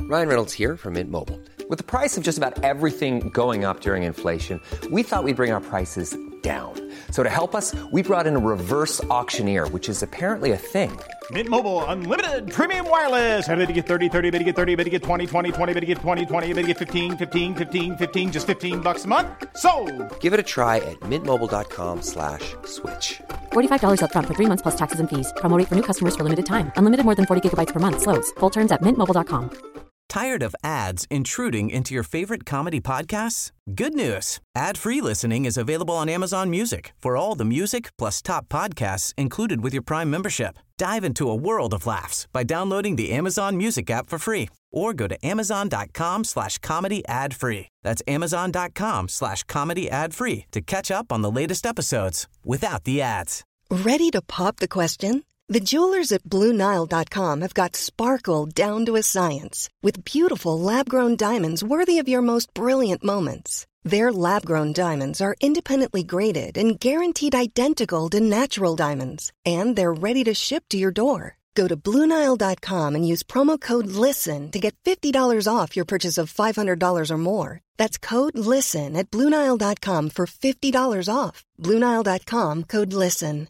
Ryan Reynolds here from Mint Mobile. With the price of just about everything going up during inflation, we thought we'd bring our prices down. So to help us, we brought in a reverse auctioneer, which is apparently a thing. Mint Mobile Unlimited Premium Wireless. How to get 30, 30, bit to get 30, bit to get 20, 20, 20, bit to get 20, 20, bit to get 15, 15, 15, 15, just $15 a month? Sold! Give it a try at mintmobile.com/switch. $45 up front for 3 months plus taxes and fees. Promo rate for new customers for limited time. Unlimited more than 40 gigabytes per month. Slows full terms at mintmobile.com. Tired of ads intruding into your favorite comedy podcasts? Good news. Ad-free listening is available on Amazon Music for all the music plus top podcasts included with your Prime membership. Dive into a world of laughs by downloading the Amazon Music app for free or go to amazon.com/comedy ad-free. That's amazon.com/comedy ad-free to catch up on the latest episodes without the ads. Ready to pop the question? The jewelers at BlueNile.com have got sparkle down to a science with beautiful lab-grown diamonds worthy of your most brilliant moments. Their lab-grown diamonds are independently graded and guaranteed identical to natural diamonds, and they're ready to ship to your door. Go to BlueNile.com and use promo code LISTEN to get $50 off your purchase of $500 or more. That's code LISTEN at BlueNile.com for $50 off. BlueNile.com, code LISTEN.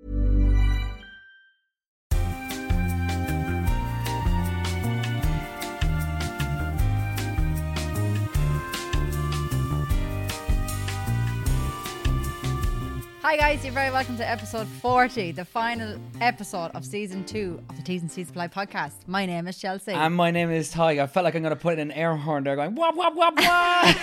Hi guys, you're very welcome to episode 40, the final episode of season 2 of the T's and C's Apply podcast. My name is Chelsea. And my name is Ty. I felt like I'm going to put in an air horn there going, wop, wop, wop, wop.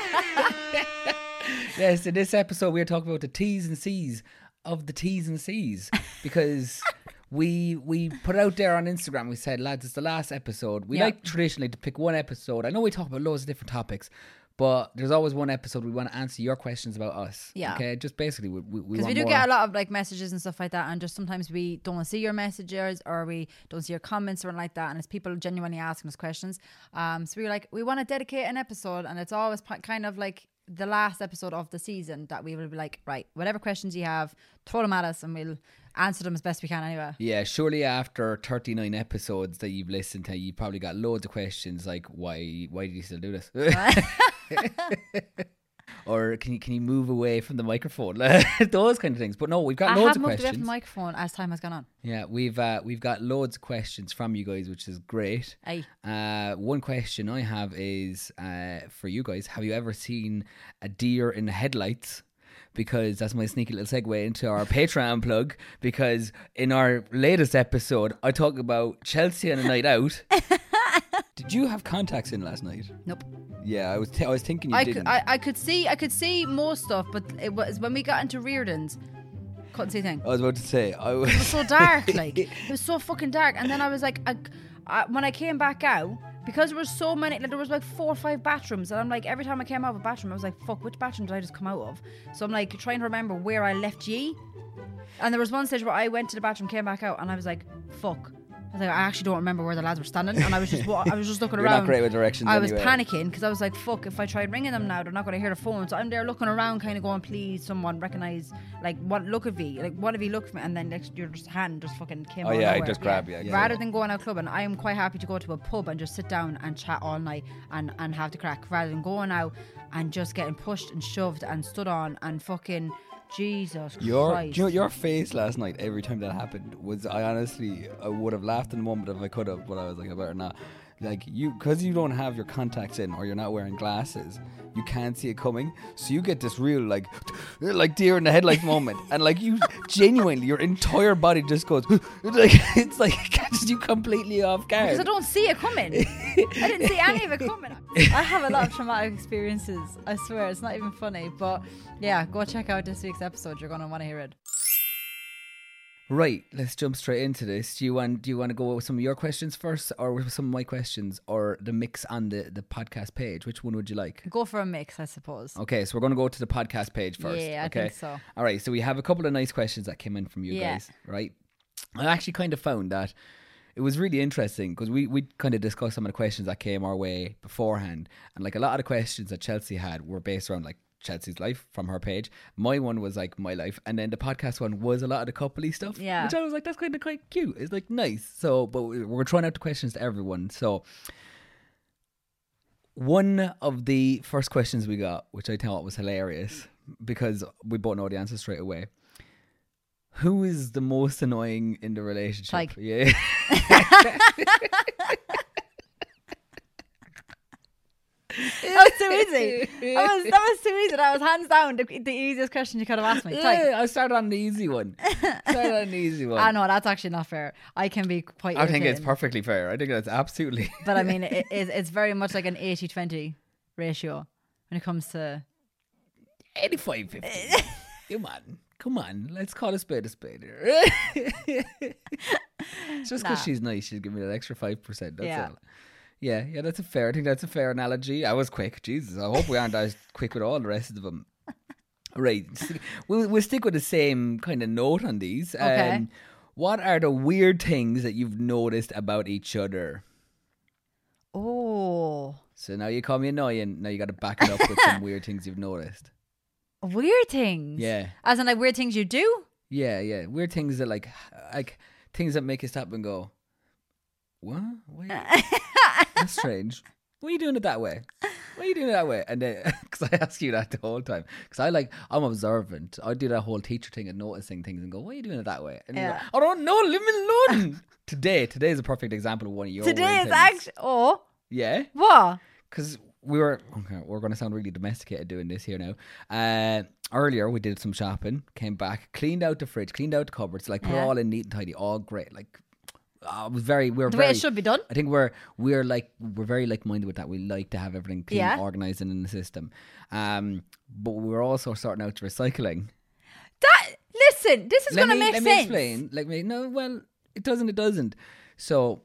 Yes, in this episode we're talking about the T's and C's of the T's and C's because we put it out there on Instagram. We said, lads, it's the last episode. We like traditionally to pick one episode. I know we talk about loads of different topics, but there's always one episode we want to answer your questions about us. Yeah. Okay. Just basically, because we do get a lot of like messages and stuff like that, and just sometimes we don't see your messages or we don't see your comments or anything like that, and it's people genuinely asking us questions. So we were like, we want to dedicate an episode, and it's always kind of like the last episode of the season that we will be like, right, whatever questions you have, throw them at us, and we'll answer them as best we can anyway. Yeah, surely after 39 episodes that you've listened to, you probably got loads of questions like, why do you still do this? Or can you move away from the microphone? Those kind of things. But no, we've got loads of questions. I have moved away from the microphone as time has gone on. Yeah, we've got loads of questions from you guys, which is great. Aye. One question I have is for you guys. Have you ever seen a deer in the headlights? Because that's my sneaky little segue into our Patreon plug. Because in our latest episode, I talk about Chelsea on a night out. Did you have contacts in last night? Nope. Yeah, I was thinking you didn't. I could see most stuff, but it was when we got into Reardon's, couldn't see a thing. I was about to say it was so dark, like it was so fucking dark. And then I was like, when I came back out, because there was so many, like, there was like 4 or 5 bathrooms, and I'm like, every time I came out of a bathroom, I was like, fuck, which bathroom did I just come out of? So I'm like trying to remember where I left ye. And there was one stage where I went to the bathroom, came back out, and I was like, fuck. I was like, I actually don't remember where the lads were standing, and I was just looking You're around. Not great with directions. I was anyway. panicking because I was like, fuck, if I try ringing them now, they're not going to hear the phone. So I'm there looking around, kind of going, please, someone recognise, like, what look of me, like, one of you look for me, and then your hand just fucking came out. Oh yeah, nowhere. I just grab you. Yeah. Rather than going out clubbing, I am quite happy to go to a pub and just sit down and chat all night and have the crack, rather than going out and just getting pushed and shoved and stood on and fucking. Jesus Christ. Your face last night, every time that happened, was, I would have laughed in the moment if I could have, but I was like, I better not. Like, because you don't have your contacts in or you're not wearing glasses, you can't see it coming. So you get this real, like deer in the headlights moment. And like, you genuinely, your entire body just goes, like, it's like it catches you completely off guard. Because I don't see it coming. I didn't see any of it coming. I have a lot of traumatic experiences. I swear, it's not even funny. But yeah, go check out this week's episode. You're going to want to hear it. Right, let's jump straight into this. Do you want to go with some of your questions first, or with some of my questions, or the mix on the podcast page? Which one would you like? Go for a mix, I suppose. Okay, so we're going to go to the podcast page first. Yeah, I think so. All right, so we have a couple of nice questions that came in from you guys, right? I actually kind of found that it was really interesting because we kind of discussed some of the questions that came our way beforehand, and like a lot of the questions that Chelsea had were based around like Chelsea's life from her page. My one was like my life, and then the podcast one was a lot of the coupley stuff, which I was like, that's kind of quite cute. It's like nice. So, but we're throwing out the questions to everyone. So One of the first questions we got, which I thought was hilarious, because we both know the answer straight away. Who is the most annoying in the relationship? Like. Yeah. That was too easy. That was too easy. That was hands down the easiest question you could have asked me. Yeah, I started on the easy one. I know, that's actually not fair. I can be quite I think it's irritating. perfectly fair. I think that's absolutely... But I mean, it's very much like an 80-20 ratio when it comes to... 85-50. Come on. Let's call a spade a spade here. Just because she's nice, she's giving me that extra 5%. That's all. Yeah, that's I think that's a fair analogy. I was quick. Jesus, I hope we aren't as quick with all the rest of them. Right. We'll stick with the same kind of note on these. Okay. What are the weird things that you've noticed about each other? Oh. So now you call me annoying. Now you got to back it up with some weird things you've noticed. Weird things? Yeah. As in like weird things you do? Yeah. Weird things that like things that make you stop and go, what? That's strange. Why are you doing it that way? And then, because I ask you that the whole time. Because I'm observant. I do that whole teacher thing and noticing things and go, why are you doing it that way? And you go, I don't know, leave me alone. Today is a perfect example of one of your Today weird is things. actually... Oh. Yeah? What? Because we're going to sound really domesticated doing this here now. Earlier we did some shopping, came back, cleaned out the fridge, cleaned out the cupboards, like put it all in neat and tidy, all great. Like, we're the way it should be done. I think we're very like-minded with that. We like to have everything clean, organised, and in the system. But we're also sorting out recycling. Listen, this is going to make sense. Let me explain. It doesn't. So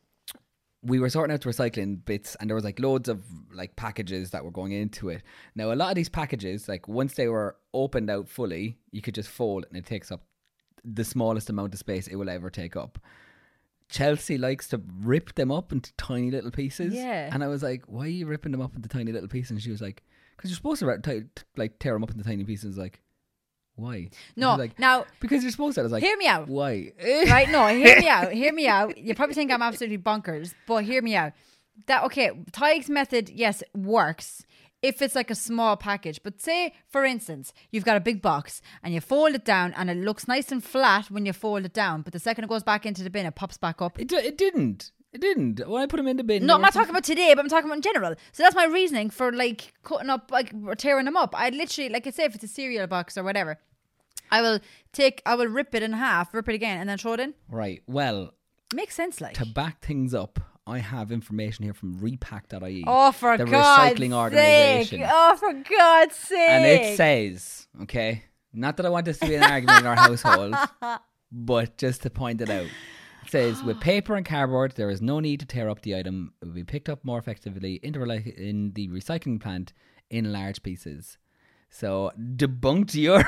we were sorting out the recycling bits, and there was like loads of like packages that were going into it. Now, a lot of these packages, like once they were opened out fully, you could just fold, and it takes up the smallest amount of space it will ever take up. Chelsea likes to rip them up into tiny little pieces. Yeah. And I was like, why are you ripping them up into tiny little pieces? And she was like, because you're supposed to tear them up into tiny pieces. Like, why? No, like, now... Because you're supposed to. I was like, hear me out. Why? Right, no, hear me out. You probably think I'm absolutely bonkers, but hear me out. Tyke's method, yes, works if it's like a small package. But say, for instance, you've got a big box and you fold it down and it looks nice and flat when you fold it down, but the second it goes back into the bin, it pops back up. It didn't. When I put them in the bin... No, I'm not talking about today, but I'm talking about in general. So that's my reasoning for like cutting up, like tearing them up. I'd literally, like I say, if it's a cereal box or whatever, I will rip it in half, rip it again, and then throw it in. Right, well... Makes sense, like. To back things up, I have information here from repack.ie. Oh, for the God's recycling sake. Organisation. Oh, for God's sake. And it says, okay, not that I want this to be an argument in our household, but just to point it out. It says, with paper and cardboard, there is no need to tear up the item. It will be picked up more effectively in the recycling plant in large pieces. So, debunked your...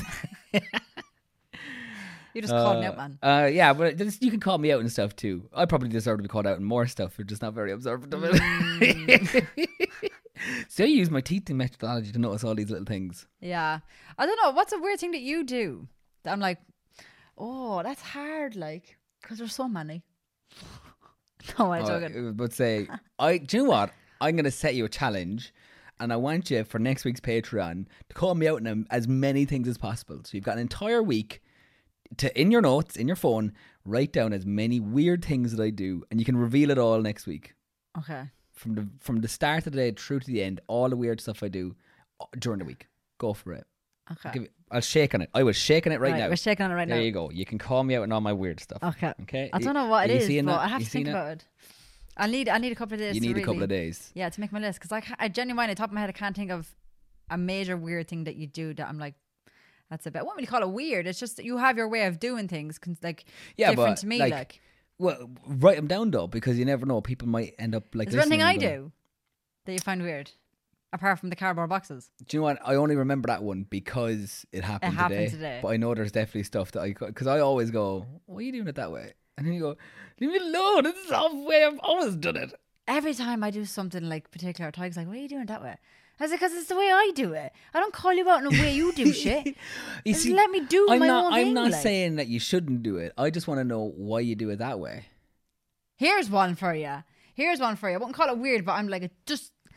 You just called me out, man. Yeah, but you can call me out and stuff too. I probably deserve to be called out in more stuff. You're just not very observant of it. So I use my teaching methodology to notice all these little things. Yeah. I don't know. What's a weird thing that you do? That I'm like, oh, that's hard, like, because there's so many. No, I'm joking. But say, do you know what? I'm going to set you a challenge. And I want you for next week's Patreon to call me out on as many things as possible. So you've got an entire week to, in your notes, in your phone, write down as many weird things that I do, and you can reveal it all next week. Okay. From the start of the day through to the end, all the weird stuff I do during the week. Go for it. Okay. I'll shake on it. I was shaking it right now. We're shaking on it right now. There you go. You can call me out on all my weird stuff. Okay. I don't know what it is, but I have to think about it. I need a couple of days. You need a couple of days. Yeah, to make my list, because I genuinely, on top of my head, I can't think of a major weird thing that you do that I'm like, that's a bit. I won't really call it weird. It's just that you have your way of doing things, like different to me. Like, well, write them down though, because you never know. People might end up like. Is there anything I do that you find weird, apart from the cardboard boxes? Do you know what? I only remember that one because it happened today. But I know there's definitely stuff that because I always go, "Why are you doing it that way?" And then you go, "Leave me alone. This is the way I've always done it." Every time I do something like particular, Tyke's like, "Why are you doing it that way?" I was like, because it's the way I do it. I don't call you out in the way you do shit. Just let me do my own thing. I'm not saying that you shouldn't do it. I just want to know why you do it that way. Here's one for you. I wouldn't call it weird, but I'm like, it just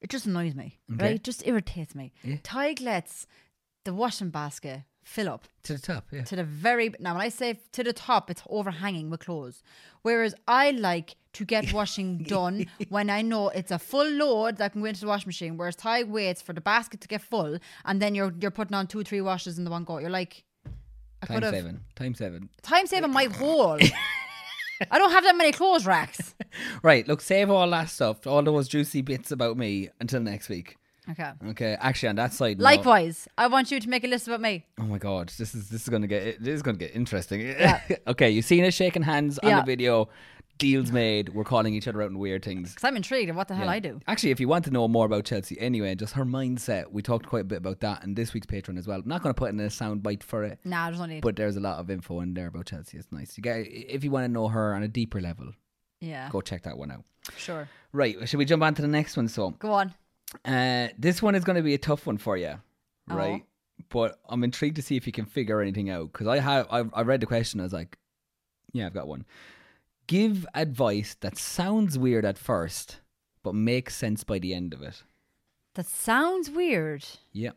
It just annoys me, Okay. right? It just irritates me. Yeah. Tig lets the washing basket fill up To the top, yeah. to the very... Now, when I say to the top, it's overhanging with clothes. Whereas I like to get washing done when I know it's a full load that can go into the washing machine. Whereas Tig waits for the basket to get full and then you're putting on 2-3 washes in the one go. You're like... Time saving. Time saving my whole... I don't have that many clothes racks. Right, look, save all that stuff, all those juicy bits about me until next week. Okay. Actually, on that side, Likewise, I want you to make a list about me. Oh my god, this is gonna get interesting. Yeah. Okay, you've seen us shaking hands on the video. Deals made. We're calling each other out in weird things. Because I'm intrigued of what the hell I do. Actually, if you want to know more about Chelsea anyway, just her mindset, we talked quite a bit about that in this week's Patreon as well. I'm not going to put in a sound bite for it. Nah, there's no need. But there's a lot of info in there about Chelsea. It's nice. If you want to know her on a deeper level, go check that one out. Sure. Right, should we jump on to the next one? So go on. This one is going to be a tough one for you, right? But I'm intrigued to see if you can figure anything out, because I read the question. I was like, yeah, I've got one. Give advice that sounds weird at first, but makes sense by the end of it. That sounds weird. Yeah.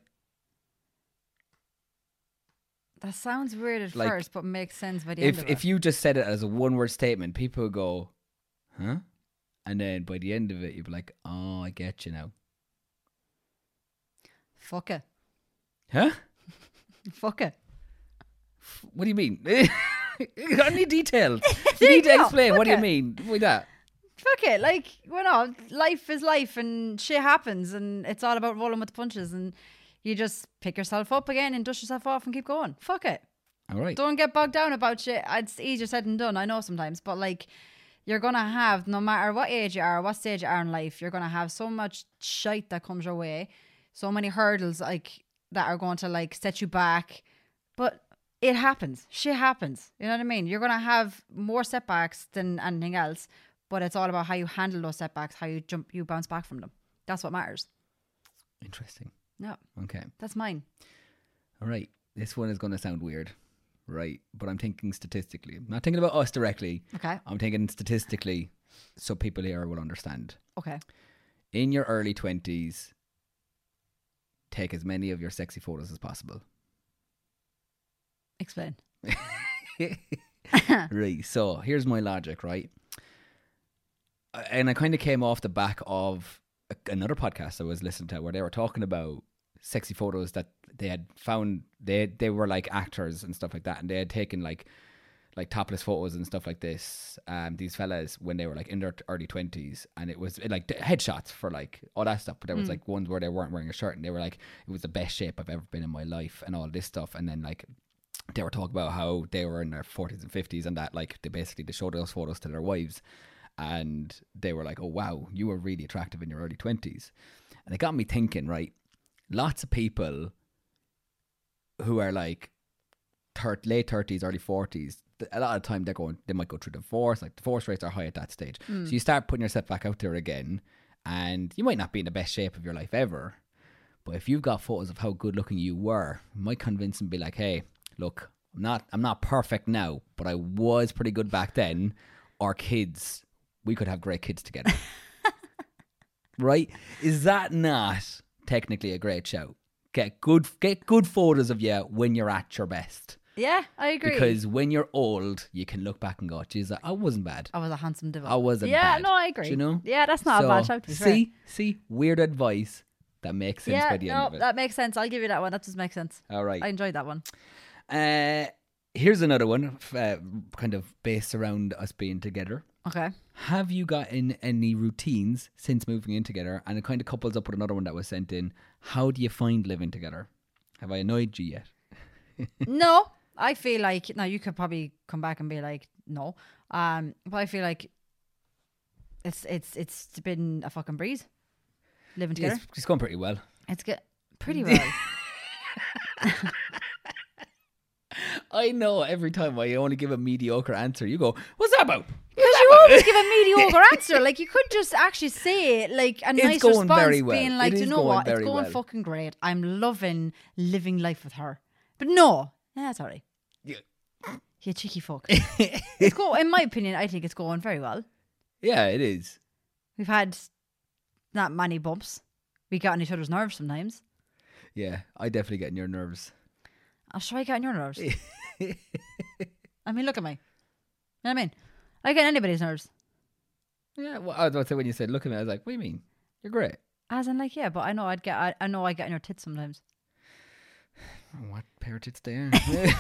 That sounds weird at first, but makes sense by the end of it. If you just said it as a one-word statement, people would go, huh? And then by the end of it, you'd be like, oh, I get you now. Fuck it. Huh? Fuck it. What do you mean? I need details. You need to explain. What do you mean with that? Fuck it. Like, life is life and shit happens and it's all about rolling with the punches and you just pick yourself up again and dust yourself off and keep going. Fuck it. All right. Don't get bogged down about shit. It's easier said than done, I know sometimes, but like, you're going to have, no matter what age you are, what stage you are in life, you're going to have so much shite that comes your way, so many hurdles like that are going to like set you back, but it happens. Shit happens. You know what I mean? You're going to have more setbacks than anything else, but it's all about how you handle those setbacks, how you bounce back from them. That's what matters. Interesting. Yeah. Okay. That's mine. All right. This one is going to sound weird, right? But I'm thinking statistically. I'm not thinking about us directly. Okay. I'm thinking statistically so people here will understand. Okay. In your early 20s, take as many of your sexy photos as possible. Explain. Right, so here's my logic, right? And I kind of came off the back of another podcast I was listening to where they were talking about sexy photos that they had found. They were like actors and stuff like that, and they had taken like topless photos and stuff like this. These fellas when they were like in their early 20s, and it was like headshots for like all that stuff. But there was like ones where they weren't wearing a shirt, and they were like, it was the best shape I've ever been in my life, and all this stuff. And then like they were talking about how they were in their 40s and 50s, and that like they showed those photos to their wives, and they were like, oh wow, you were really attractive in your early 20s. And it got me thinking, right? Lots of people who are like late 30s, early 40s, a lot of the time they might go through divorce. Like divorce rates are high at that stage. So you start putting yourself back out there again, and you might not be in the best shape of your life ever, but if you've got photos of how good looking you were, you might convince and be like, hey, look, I'm not perfect now, but I was pretty good back then. Our kids, we could have great kids together. Right? Is that not technically a great shout? Get good photos of you when you're at your best. Yeah, I agree. Because when you're old, you can look back and go, geez, I wasn't bad. I was a handsome devil. I wasn't bad. Yeah, no, I agree. Do you know? Yeah, that's not a bad shout, to be fair. See, weird advice that makes sense by the end of it. That makes sense. I'll give you that one. That does make sense. All right. I enjoyed that one. Here's another one, kind of based around us being together. Okay. Have you gotten any routines since moving in together? And it kind of couples up with another one that was sent in. How do you find living together? Have I annoyed you yet? No, I feel like, now you could probably come back and be like, no. But I feel like it's been a fucking breeze living together. It's going pretty well. It's good. Pretty well. I know every time I only give a mediocre answer, you go, what's that about? Because you always give a mediocre answer. Like, you could just actually say it, like a nice going response, very well. being like, It you is know going what, it's very going well. fucking great. I'm loving living life with her. But no, that's alright. Yeah. You cheeky fuck. It's in my opinion, I think it's going very well. Yeah, it is. We've had not many bumps. We get on each other's nerves sometimes. Yeah, I definitely get in your nerves. I'll try get on your nerves. I mean, look at me. You know what I mean? I get anybody's nerves. Yeah, well, I was about to say when you said look at me, I was like, what do you mean? You're great. As in, like, yeah, but I know I get in your tits sometimes. What pair of tits they are?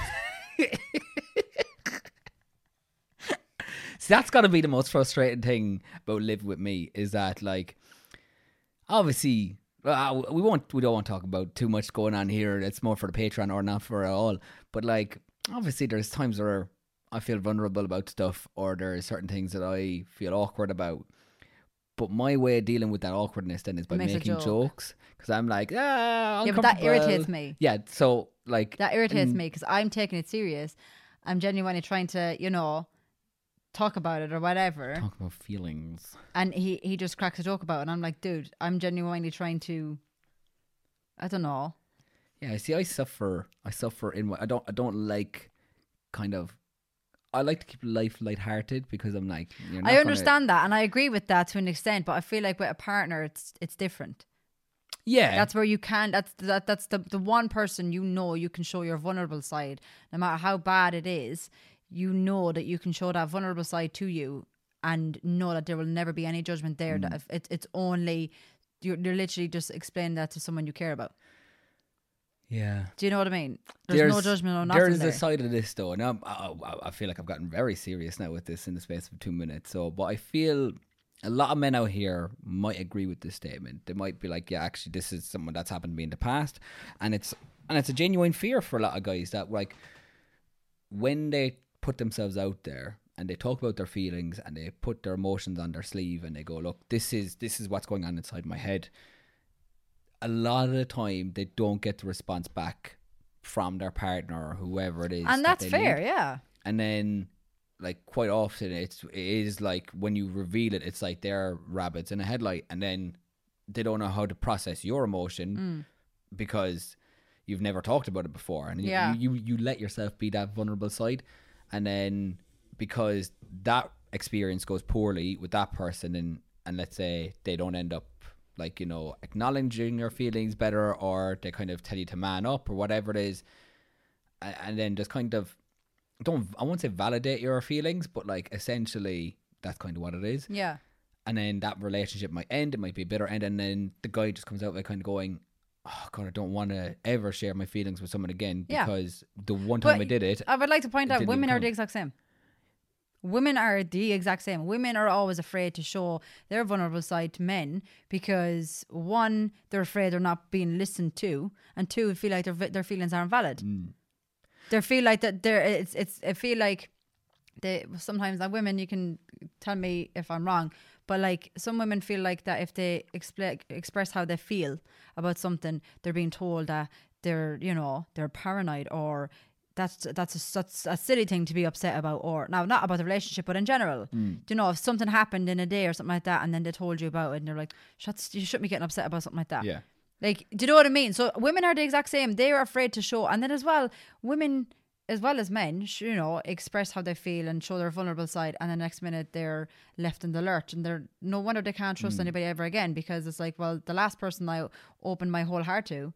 See, that's got to be the most frustrating thing about living with me is that, like, obviously, we don't want to talk about too much going on here. It's more for the Patreon or not for it all. But, like, obviously, there's times where I feel vulnerable about stuff, or there's certain things that I feel awkward about. But my way of dealing with that awkwardness then is by making jokes. Because I'm like, yeah, but that irritates me. Yeah, so, like... That irritates me because I'm taking it serious. I'm genuinely trying to, you know, talk about it or whatever. Talk about feelings. And he just cracks a joke about it. And I'm like, dude, I'm genuinely trying to... I don't know. Yeah, see, I suffer in... I don't like kind of... I like to keep life lighthearted because I'm like... I understand that and I agree with that to an extent, but I feel like with a partner, it's different. Yeah. That's where you can... That's the one person you know you can show your vulnerable side. No matter how bad it is, you know that you can show that vulnerable side to you and know that there will never be any judgment there. That it's only... You're literally just explaining that to someone you care about. Yeah. Do you know what I mean? There's no judgment or nothing There's there. a side of this though, and I feel like I've gotten very serious now with this in the space of 2 minutes. So, but I feel a lot of men out here might agree with this statement. They might be like, yeah, actually, this is something that's happened to me in the past, and it's a genuine fear for a lot of guys that, like, when they put themselves out there and they talk about their feelings and they put their emotions on their sleeve and they go, look, this is what's going on inside my head. A lot of the time, they don't get the response back from their partner or whoever it is. And that's fair, yeah. And then, like, quite often, it is like when you reveal it, it's like they're rabbits in a headlight, and then they don't know how to process your emotion because you've never talked about it before. And you let yourself be that vulnerable side. And then because that experience goes poorly with that person, and let's say they don't end up, like, you know, acknowledging your feelings better, or they kind of tell you to man up or whatever it is, and then just kind of I won't say validate your feelings, but, like, essentially that's kind of what it is. Yeah. And then that relationship might end. It might be a bitter end, and then the guy just comes out by kind of going, oh God, I don't want to ever share my feelings with someone again because the one time I did it. I would like to point out women are the exact same. Women are the exact same. Women are always afraid to show their vulnerable side to men because, one, they're afraid they're not being listened to, and two, feel like their feelings aren't valid. They feel like that I feel like sometimes that women, you can tell me if I'm wrong, but, like, some women feel like that if they express how they feel about something, they're being told that they're paranoid, or that's a silly thing to be upset about, or now not about the relationship but in general. You know, if something happened in a day or something like that and then they told you about it and they're like, you shouldn't be getting upset about something like that. Yeah. Like, do you know what I mean? So women are the exact same. They're afraid to show, and then as well, women as well as men, you know, express how they feel and show their vulnerable side, and the next minute they're left in the lurch, and they're no wonder they can't trust anybody ever again, because it's like, well, the last person I opened my whole heart to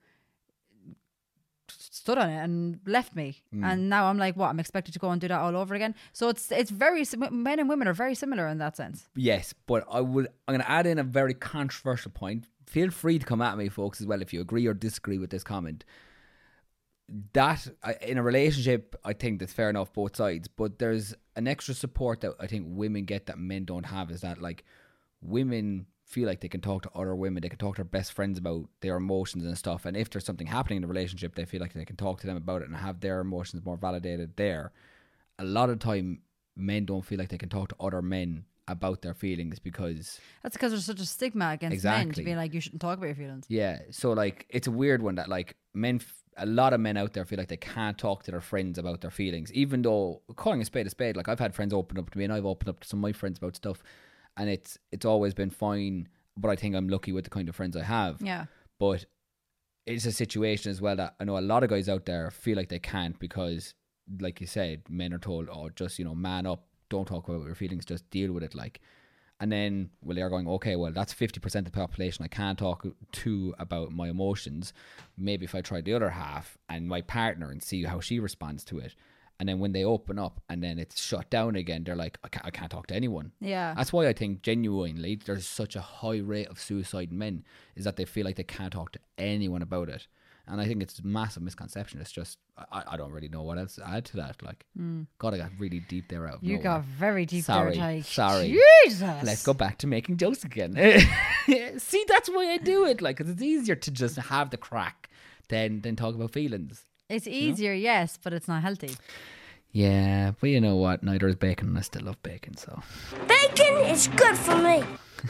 stood on it and left me, and now I'm like, what? I'm expected to go and do that all over again. So it's very, men and women are very similar in that sense. Yes, but I'm going to add in a very controversial point. Feel free to come at me, folks, as well, if you agree or disagree with this comment. That in a relationship, I think that's fair enough, both sides, but there's an extra support that I think women get that men don't have, is that, like, women feel like they can talk to other women, they can talk to their best friends about their emotions and stuff, and if there's something happening in the relationship, they feel like they can talk to them about it and have their emotions more validated there. A lot of the time, men don't feel like they can talk to other men about their feelings because there's such a stigma against men to be like, you shouldn't talk about your feelings. Yeah, so, like, it's a weird one that, like, a lot of men out there feel like they can't talk to their friends about their feelings, even though, calling a spade, like, I've had friends open up to me and I've opened up to some of my friends about stuff, and it's always been fine, but I think I'm lucky with the kind of friends I have. Yeah. But it's a situation as well that I know a lot of guys out there feel like they can't because, like you said, men are told, oh, just, you know, man up, don't talk about your feelings, just deal with it, like. And then, well, they're going, okay, well, that's 50% of the population I can't talk to about my emotions. Maybe if I try the other half and my partner and see how she responds to it. And then when they open up and then it's shut down again, they're like, I can't talk to anyone. Yeah. That's why I think genuinely there's such a high rate of suicide in men, is that they feel like they can't talk to anyone about it. And I think it's a massive misconception. It's just, I don't really know what else to add to that. Like, God, I got really deep there out of You nowhere. got very deep Sorry, there, Ty. sorry. Jesus. Let's go back to making jokes again. See, that's why I do it. Like, 'cause it's easier to just have the crack than talk about feelings. It's easier, yes, but it's not healthy. Yeah, but you know what? Neither is bacon, and I still love bacon. So Bacon is good for me.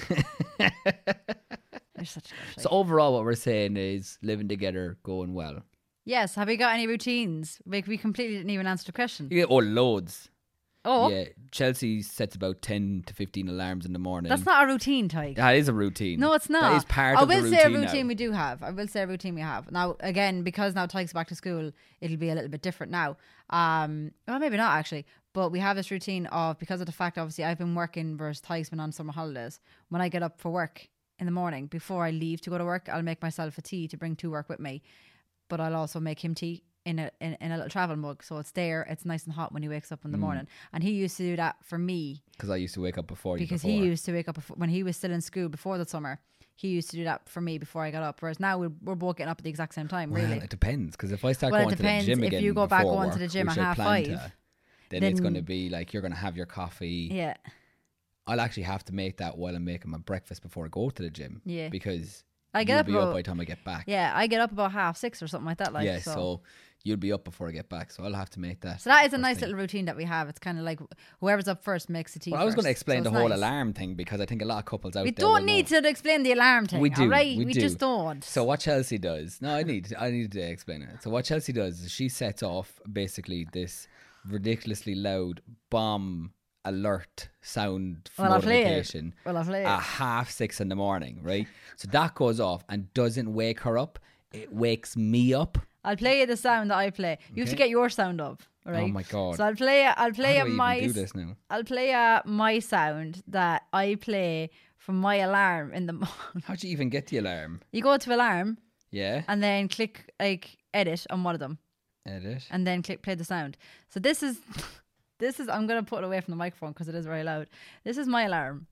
You're such a good So overall, what we're saying is living together, going well. Yes. Have you got any routines? Like, we completely didn't even answer the question. Yeah, loads. Oh, Yeah, Chelsea sets about 10 to 15 alarms in the morning. that's not a routine, Ty. That is a routine. No, it's not. That is part I of the will routine say a routine now. we do have. Now, again, because now Tyke's back to school, it'll be a little bit different now. Well, maybe not actually. But we have this routine of, because of the fact, obviously, I've been working versus Tyke's been on summer holidays. When I get up for work in the morning, before I leave to go to work, I'll make myself a tea to bring to work with me. But I'll also make him tea in a little travel mug, so it's there. It's nice and hot when he wakes up in the morning. And he used to do that for me Because I used to wake up before you. because he used to wake up when he was still in school before the summer. He used to do that for me before I got up. Whereas now we're both getting up at the exact same time. Well, Really, it depends. Because if I start Well, it going to the depends. gym If again, you go back before going to work, the gym which at I plan 5:30, to, then it's then- going to be like you're going to have your coffee. yeah. I'll actually have to make that while I'm making my breakfast before I go to the gym. Yeah. Because I get you'll up be up about- by the time I get back. Yeah, I get up about 6:30 or something like that. Like, yeah, so. so you'll be up before I get back. So I'll have to make that. So that is a first nice thing. little routine that we have. It's kind of like whoever's up first makes the tea. Well, I was going to first. explain So the it's whole nice. alarm thing because I think a lot of couples out We there will don't need know. to explain the alarm thing. We do. All right? We do. just don't. So what Chelsea does? No, I need to explain it. So what Chelsea does is she sets off basically this ridiculously loud bomb alert sound Well, I'll play it. notification Well, I'll play it. at 6:30 in the morning, right? So that goes off and doesn't wake her up. It wakes me up. I'll play you the sound that I play. You have to get your sound up. All right? Oh my God. So I'll play How do I even my do this now? I'll play my sound that I play from my alarm in the morning. How do you even get the alarm? You go to alarm Yeah. and then click like edit on one of them Edit. and then click play the sound. So this is I'm going to put it away from the microphone because it is very loud. This is my alarm.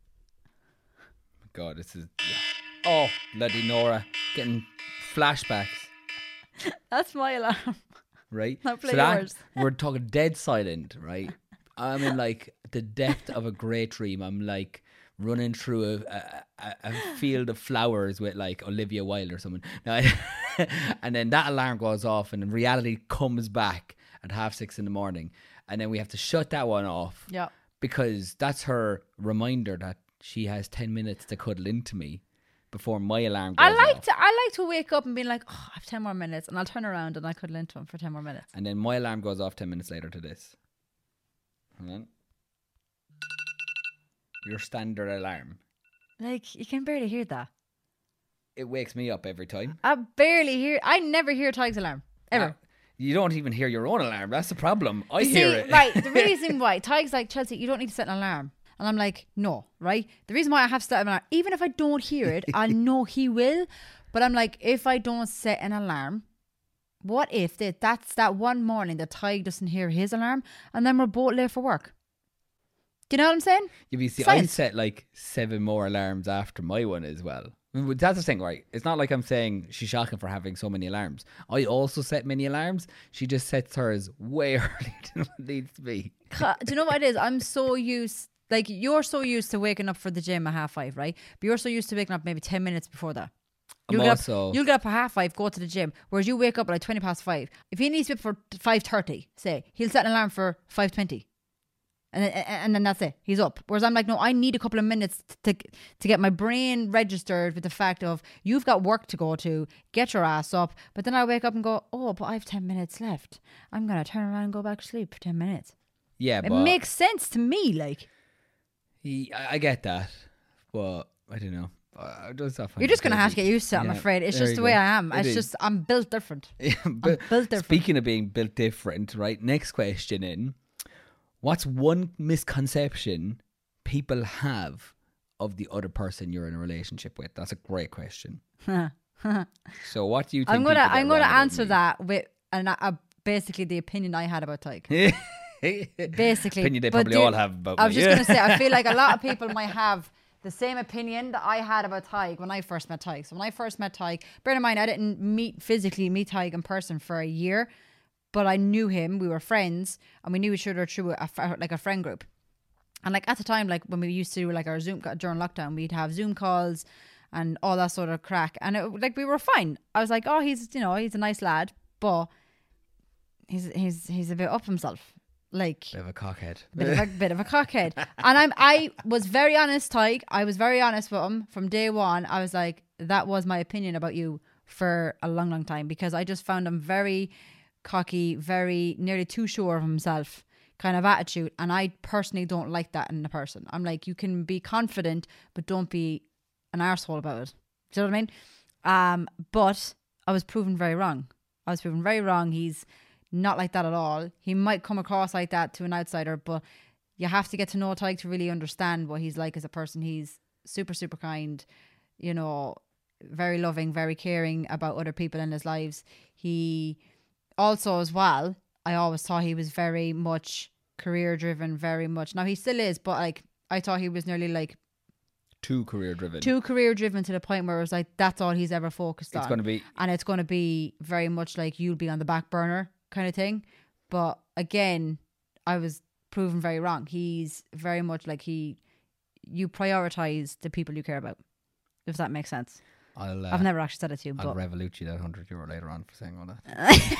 God, this is. Oh, bloody Nora. Getting flashbacks, That's my alarm. right? Now play so that, yours. we're talking dead silent, right? I'm in like the depth of a great dream. I'm like running through a field of flowers with like Olivia Wilde or someone. Now, and then that alarm goes off and reality comes back at 6:30 in the morning. And then we have to shut that one off. Yeah. Because that's her reminder that she has 10 minutes to cuddle into me before my alarm goes I like off. to wake up and be like, oh, I have 10 more minutes, and I'll turn around and I cuddle into him for 10 more minutes. And then my alarm goes off 10 minutes later to this. Hang on. Your standard alarm. Like, you can barely hear that. It wakes me up every time. I never hear Tyke's alarm ever. You don't even hear your own alarm. That's the problem. I You hear see, it. right, the reason why Tyke's like, Chelsea, you don't need to set an alarm. And I'm like, no, right? The reason why I have set an alarm, even if I don't hear it, I know he will. But I'm like, if I don't set an alarm, what if that's that one morning that Tyke doesn't hear his alarm and then we're both late for work? Do you know what I'm saying? You see, I Science. set like 7 more alarms after my one as well. I mean, that's the thing, right? It's not like I'm saying she's shocking for having so many alarms. I also set many alarms. She just sets hers way earlier than what needs to be. Do you know what it is? I'm so used, like, you're so used to waking up for the gym at 5:30, right? But you're so used to waking up maybe 10 minutes before that. You'll get up at 5:30, go to the gym, whereas you wake up at like 20 past 5. If he needs to be up for 5:30, say, he'll set an alarm for 5:20. And then that's it. He's up. Whereas I'm like, no, I need a couple of minutes to get my brain registered with the fact of you've got work to go to, get your ass up. But then I wake up and go, oh, but I have 10 minutes left. I'm going to turn around and go back to sleep for 10 minutes. Yeah, It but makes sense to me, like. I get that, but I don't know. You're just going to have to get used to it, I'm afraid. It's just the way I am. It's just, I'm built different. Yeah, I'm built different. Speaking of being built different, right? Next question in. What's one misconception people have of the other person you're in a relationship with? That's a great question. So what do you think? I'm gonna answer that with basically the opinion I had about Tyke. Basically, opinion they probably all have about me. I was just going to say, I feel like a lot of people might have the same opinion that I had about Tyke when I first met Tyke. So when I first met Tyke, bear in mind, I didn't physically meet Tyke in person for a year, but I knew him. We were friends, and we knew each other through a friend group. And like at the time, like when we used to do like our Zoom during lockdown, we'd have Zoom calls and all that sort of crack, and we were fine. I was like, oh, he's a nice lad, but he's a bit up himself. Like bit of a cockhead. Bit of a cockhead. And I was very honest, Tyke. I was very honest with him from day one. I was like, that was my opinion about you for a long, long time, because I just found him very cocky, very nearly too sure of himself kind of attitude. And I personally don't like that in a person. I'm like, you can be confident, but don't be an arsehole about it. Do you know what I mean? But I was proven very wrong. He's not like that at all. He might come across like that to an outsider, but you have to get to know Tyke to really understand what he's like as a person. He's super, super kind, you know, very loving, very caring about other people in his lives. He also, as well, I always thought he was very much career driven, very much. Now he still is, but like I thought he was nearly like too career driven to the point where it was like that's all he's ever focused on. It's going to be very much like you'll be on the back burner kind of thing. But again, I was proven very wrong. He's very much like you prioritize the people you care about, if that makes sense. I've never actually said it to you, I'll but revolute you that €100 later on for saying all that.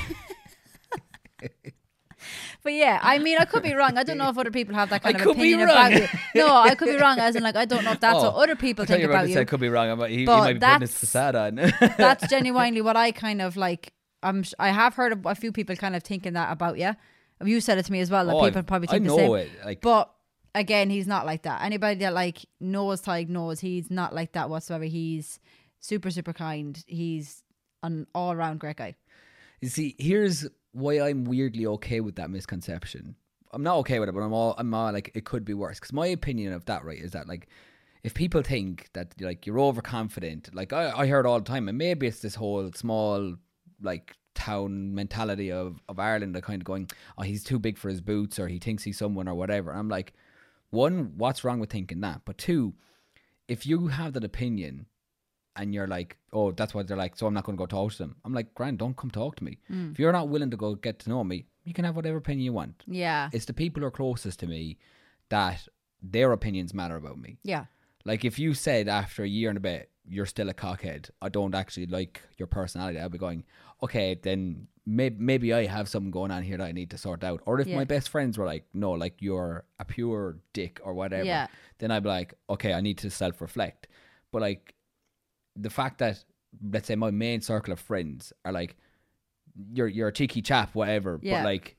But yeah, I mean, I could be wrong. I don't know if other people have that kind of opinion about you. No, I could be wrong, as in like I don't know if that's what other people think about you. I could be wrong, but he might be putting his facade on. That's genuinely what I kind of like. I have heard of a few people kind of thinking that about you. You said it to me as well. That people probably think the same. But again, he's not like that. Anybody that like knows Tyke knows he's not like that whatsoever. He's super, super kind. He's an all-round great guy. You see, here's why I'm weirdly okay with that misconception. I'm not okay with it, but I'm all like, it could be worse. Because my opinion of that, right, is that like, if people think that like you're overconfident, like I heard all the time, and maybe it's this whole small like town mentality of Ireland, that kind of going, oh, he's too big for his boots, or he thinks he's someone or whatever. And I'm like, one, what's wrong with thinking that? But two, if you have that opinion and you're like, oh, that's what they're like, so I'm not going to go talk to them. I'm like, Grant, don't come talk to me. If you're not willing to go get to know me, you can have whatever opinion you want. Yeah. It's the people who are closest to me that their opinions matter about me. Yeah. Like if you said after a year and a bit, you're still a cockhead, I don't actually like your personality, I'll be going, okay, then maybe I have something going on here that I need to sort out. Or if my best friends were like, no, like you're a pure dick or whatever, then I'd be like, okay, I need to self-reflect. But like the fact that, let's say my main circle of friends are like, you're a cheeky chap, whatever, but like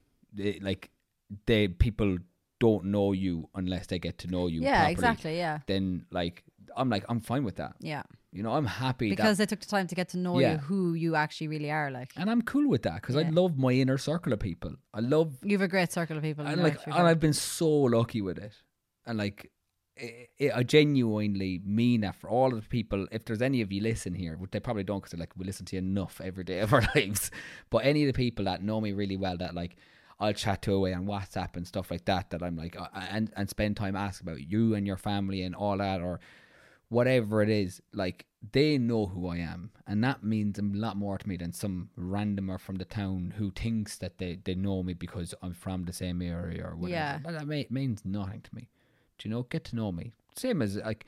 people don't know you unless they get to know you properly. Exactly, then like I'm fine with that. Yeah. You know, I'm happy because they took the time to get to know you, who you actually really are, like. And I'm cool with that because I love my inner circle of people. You have a great circle of people, and I've been so lucky with it. And like, I genuinely mean that for all of the people. If there's any of you listen here, which they probably don't, because like we listen to you enough every day of our lives. But any of the people that know me really well, that like I'll chat to away on WhatsApp and stuff like that, that I'm like, and spend time asking about you and your family and all that, or whatever it is, like they know who I am, and that means a lot more to me than some randomer from the town who thinks that they know me because I'm from the same area or whatever. Yeah. That means nothing to me. Do you know? Get to know me. Same as like,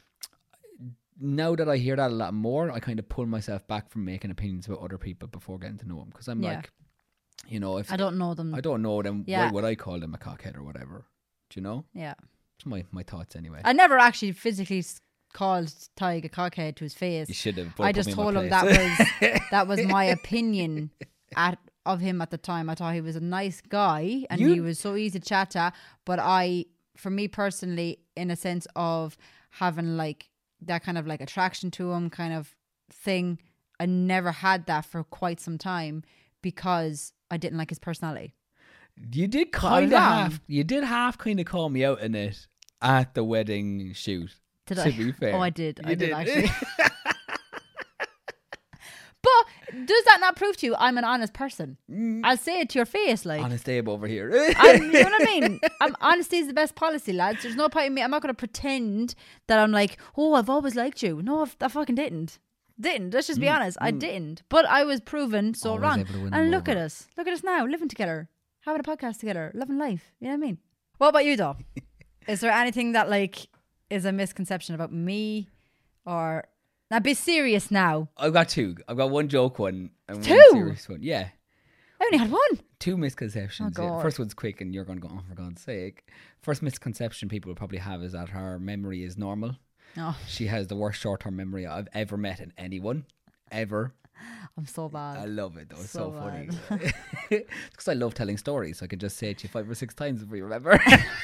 now that I hear that a lot more, I kind of pull myself back from making opinions about other people before getting to know them, because I'm like, you know, if I don't know them, why would I call them a cockhead or whatever? Do you know? Yeah. It's my thoughts anyway. I never actually physically called Tyke a cockhead to his face. You should have. I just told him that was my opinion of him at the time. I thought he was a nice guy and he was so easy to chat to. But for me personally, in a sense of having like that kind of like attraction to him kind of thing, I never had that for quite some time because I didn't like his personality. You did kind of half kind of call me out in it at the wedding shoot. Did To I? be fair. Oh, I did. You I did did. actually. But does that not prove to you I'm an honest person? I'll say it to your face, like. Honest Abe over here. You know what I mean? Honesty is the best policy, lads. There's no point in me. I'm not going to pretend that I'm like, oh, I've always liked you. No, I fucking didn't. Let's just be honest. I didn't. But I was proven so Always wrong. able to win And them look at over. us. Look at us now, living together, having a podcast together, loving life. You know what I mean? What about you, though? Is there anything that like is a misconception about me, or now be serious now? I've got two. I've got one joke one and Two? one serious one. Yeah. I only had one. Two misconceptions. Oh, yeah. God. First one's quick and you're going to go, oh, for God's sake. First misconception people will probably have is that her memory is normal. Oh, She has the worst short-term memory I've ever met in anyone. Ever. I'm so bad. I love it though. It's so So funny. bad. It's because I love telling stories. So I can just say it to you 5 or 6 times if you remember.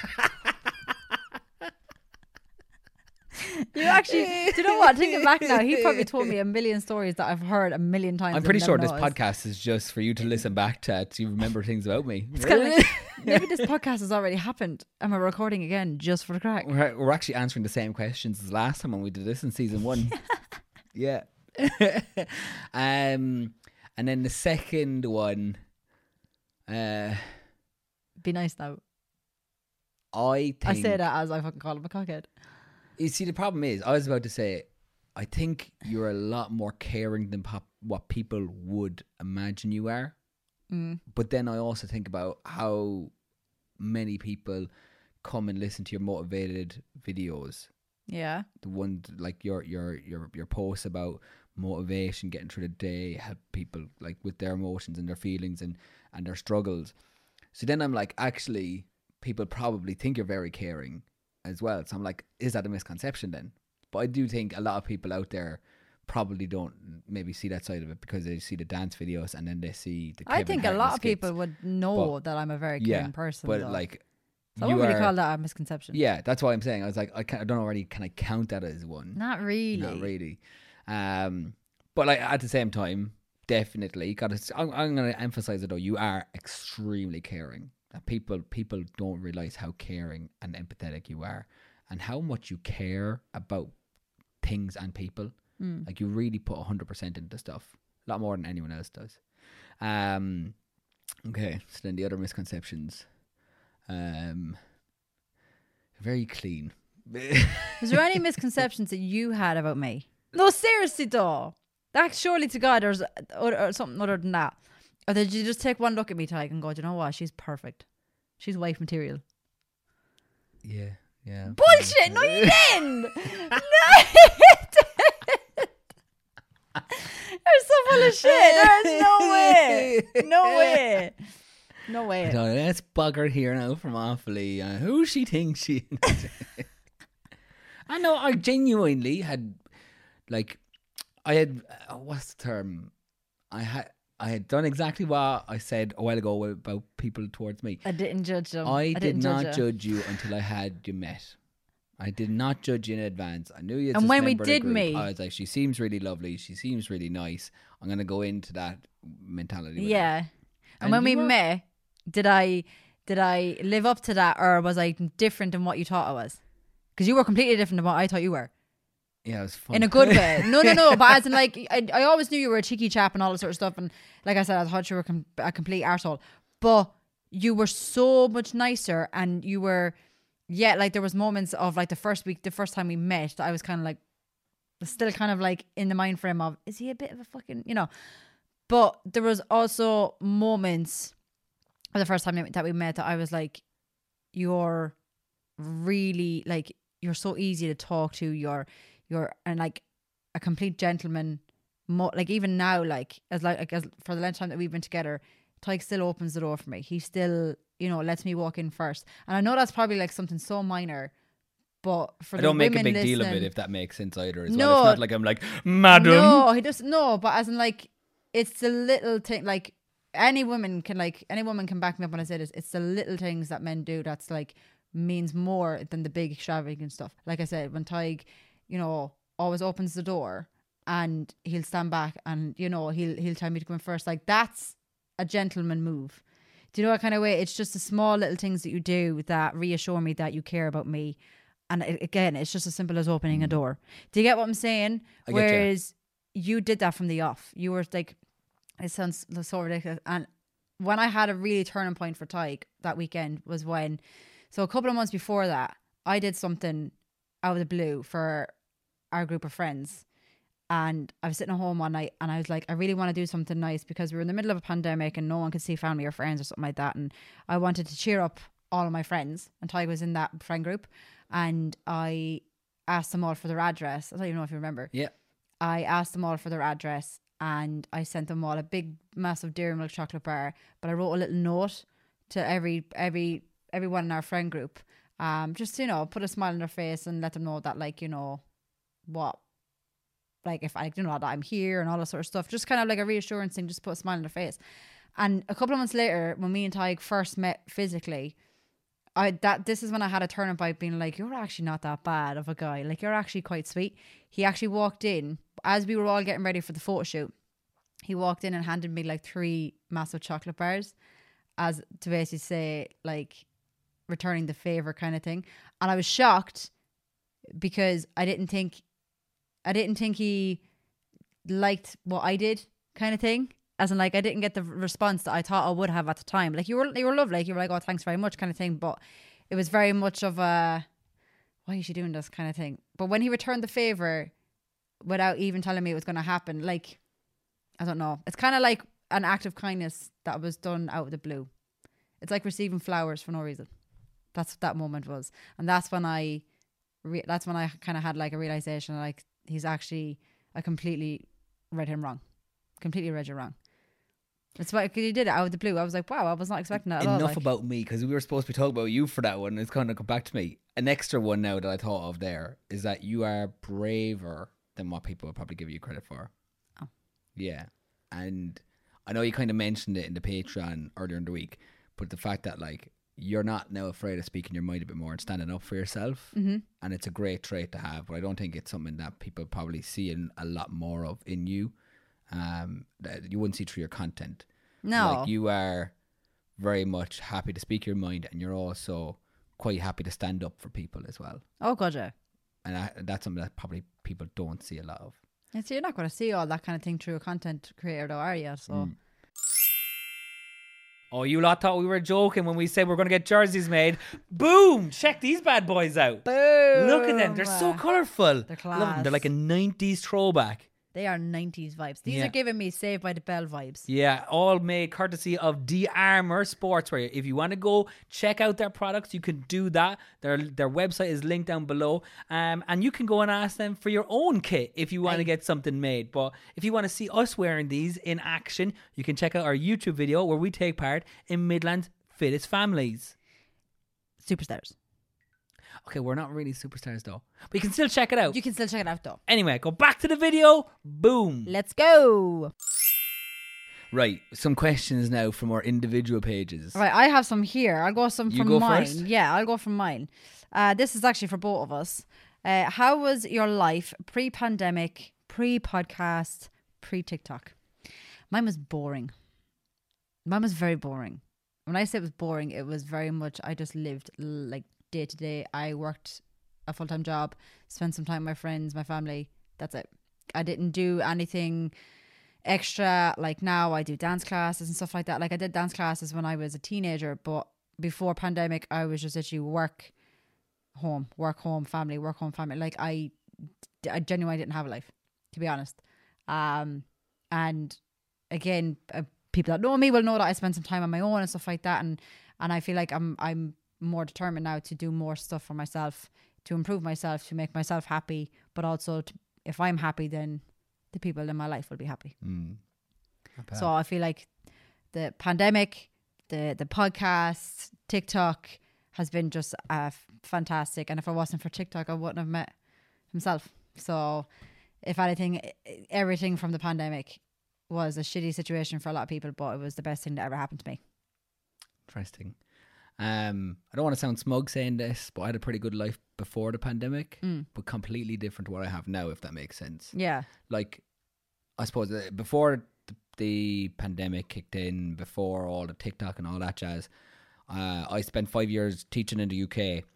You actually, do you know what? Thinking back now, he probably told me a million stories that I've heard a million times. I'm pretty and sure never this noticed. podcast is just for you to listen back to remember things about me. It's kind of like, maybe this podcast has already happened and we're recording again just for the crack. We're actually answering the same questions as last time when we did this in season 1. Yeah. And then the second one, Be nice now. I think. I say that as I fucking call him a cockhead. You see, the problem is, I was about to say, I think you're a lot more caring than what people would imagine you are. But then I also think about how many people come and listen to your motivated videos. Yeah. The one like your posts about motivation, getting through the day, help people like with their emotions and their feelings and their struggles. So then I'm like, actually, people probably think you're very caring as well. So I'm like, is that a misconception then? But I do think a lot of people out there probably don't maybe see that side of it because they see the dance videos and then they see the Kevin I think a Hart lot of skits. people would know But- that I'm a very caring person. But though. like, So I you wouldn't really are- call that a misconception. yeah, that's why I'm saying. I was like, I don't know already. Can I count that as one? Not really. Not really. But like at the same time, definitely I'm going to emphasize it though. You are extremely caring. People don't realize how caring and empathetic you are, and how much you care about things and people. Like you really put 100% into stuff, a lot more than anyone else does. Okay, so then the other misconceptions. Very clean. Is there any misconceptions that you had about me? No, seriously though. That surely to God there's or something other than that. Or did you just take one look at me, Tyke, and go, do you know what? She's perfect. She's wife material. Yeah. Bullshit! No, you didn't! No, you didn't! You're so full of shit. There's no way. No way. No way. So let's bug her here now from awfully. Who she thinks she is. I know. I genuinely had, like, I had what's the term? I had done exactly what I said a while ago about people towards me. I didn't judge them. I did didn't not you. judge you until I had you met. I did not judge you in advance. I knew you. And when we did meet- I was like, she seems really lovely. She seems really nice. I'm gonna go into that mentality. with her. Yeah. And And when we you were- met, did I live up to that, or was I different than what you thought I was? Because you were completely different than what I thought you were. Yeah, it was fun. In a good way. No. But as in, like, I always knew you were a cheeky chap and all that sort of stuff. And like I said, I thought you were a complete arsehole. But you were so much nicer, and you were, yeah, like there was moments of like the first time we met, that I was kind of like, still kind of like in the mind frame of, is he a bit of a fucking, you know? But there was also moments of the first time that we met that I was like, you're really, like, you're so easy to talk to. You're and like a complete gentleman. Like even now, like as for the length of time that we've been together, Tyke still opens the door for me. He still, you know, lets me walk in first. And I know that's probably like something so minor, but for I the don't make a women big deal of it, listening- if that makes sense either. As No. well, it's not like I'm like, madam. No, he doesn't. No, but as in like, it's the little thing. Like any woman can back me up when I say this. It's the little things that men do that's like means more than the big extravagant stuff. Like I said, when Tyke, you know, always opens the door and he'll stand back and, you know, he'll tell me to come in first. Like that's a gentleman move. Do you know what kind of way? It's just the small little things that you do that reassure me that you care about me. And again, it's just as simple as opening a door. Do you get what I'm saying? I get Whereas you did that from the off. You were like, it sounds so ridiculous. And when I had a really turning point for Tyke that weekend was when, so a couple of months before that, I did something out of the blue for our group of friends. And I was sitting at home one night and I was like, I really want to do something nice because we were in the middle of a pandemic and no one could see family or friends or something like that. And I wanted to cheer up all of my friends. And Tyke was in that friend group. And I asked them all for their address. I don't even know if you remember. Yeah. I asked them all for their address and I sent them all a big, massive Dairy Milk chocolate bar. But I wrote a little note to everyone in our friend group. Just, you know, put a smile on their face and let them know that, like, you know, what, like, if I, you know, that I'm here and all that sort of stuff. Just kind of like a reassurance thing, just put a smile on their face. And a couple of months later, when me and Tyke first met physically, this is when I had a turning point being like, you're actually not that bad of a guy. Like, you're actually quite sweet. He actually walked in as we were all getting ready for the photo shoot. He walked in and handed me like 3 massive chocolate bars as to basically say, like, returning the favor kind of thing. And I was shocked because I didn't think he liked what I did kind of thing. As in, like, I didn't get the response that I thought I would have at the time. Like, you were lovely. Like, you were like, oh, thanks very much kind of thing. But it was very much of a, why is she doing this kind of thing? But when he returned the favor without even telling me it was going to happen, like, I don't know. It's kind of like an act of kindness that was done out of the blue. It's like receiving flowers for no reason. That's what that moment was. And that's when I kind of had like a realization, like, I completely read him wrong. Completely read you wrong. That's why, because you did it out of the blue. I was like, wow, I was not expecting that at all. Enough like. about me, because we were supposed to be talking about you for that one. It's kind of come back to me. An extra one now that I thought of there is that you are braver than what people would probably give you credit for. Oh. Yeah. And I know you kind of mentioned it in the Patreon earlier in the week, but the fact that, like, you're not now afraid of speaking your mind a bit more and standing up for yourself. Mm-hmm. And it's a great trait to have, but I don't think it's something that people probably see a lot more of in you. That you wouldn't see through your content. No. Like, you are very much happy to speak your mind, and you're also quite happy to stand up for people as well. Oh, God, yeah. And that's something that probably people don't see a lot of. And so you're not going to see all that kind of thing through a content creator, though, are you? So. Oh, you lot thought we were joking when we said we're going to get jerseys made. Boom! Check these bad boys out. Boom! Look at them. They're so colourful. They're class. Love them. They're like a 90s throwback. They are 90s vibes. These Yeah. are giving me Saved by the Bell vibes. Yeah, all made courtesy of D-Armour Sportswear. If you want to go check out their products, you can do that. Their website is linked down below. And you can go and ask them for your own kit if you want to get something made. But if you want to see us wearing these in action, you can check out our YouTube video where we take part in Midland's Fittest Families. Superstars. Okay, we're not really superstars though. But you can still check it out. You can still check it out, though. Anyway, go back to the video. Boom. Let's go. Right, some questions now from our individual pages. Right, I have some here. I'll go some You from go mine. first? Yeah, I'll go from mine. This is actually for both of us. How was your life pre-pandemic, pre-podcast, pre-TikTok? Mine was boring. Mine was very boring. When I say it was boring, it was very much, I just lived like day to day. I worked a full-time job, spent some time with my friends, my family. That's it. I didn't do anything extra. Like now I do dance classes and stuff like that. Like I did dance classes when I was a teenager, but before pandemic I was just literally work home, family. Like I genuinely didn't have a life, to be honest. And again, people that know me will know that I spent some time on my own and stuff like that, and I feel like I'm more determined now to do more stuff for myself, to improve myself, to make myself happy, but also if I'm happy, then the people in my life will be happy. So I feel like the pandemic, the podcast, TikTok has been just fantastic. And if it wasn't for TikTok, I wouldn't have met himself. So if anything, everything from the pandemic was a shitty situation for a lot of people, but it was the best thing that ever happened to me. Interesting. I don't want to sound smug saying this, but I had a pretty good life before the pandemic, but completely different to what I have now, if that makes sense. Yeah. Like, I suppose before the pandemic kicked in, before all the TikTok and all that jazz, I spent 5 years teaching in the UK,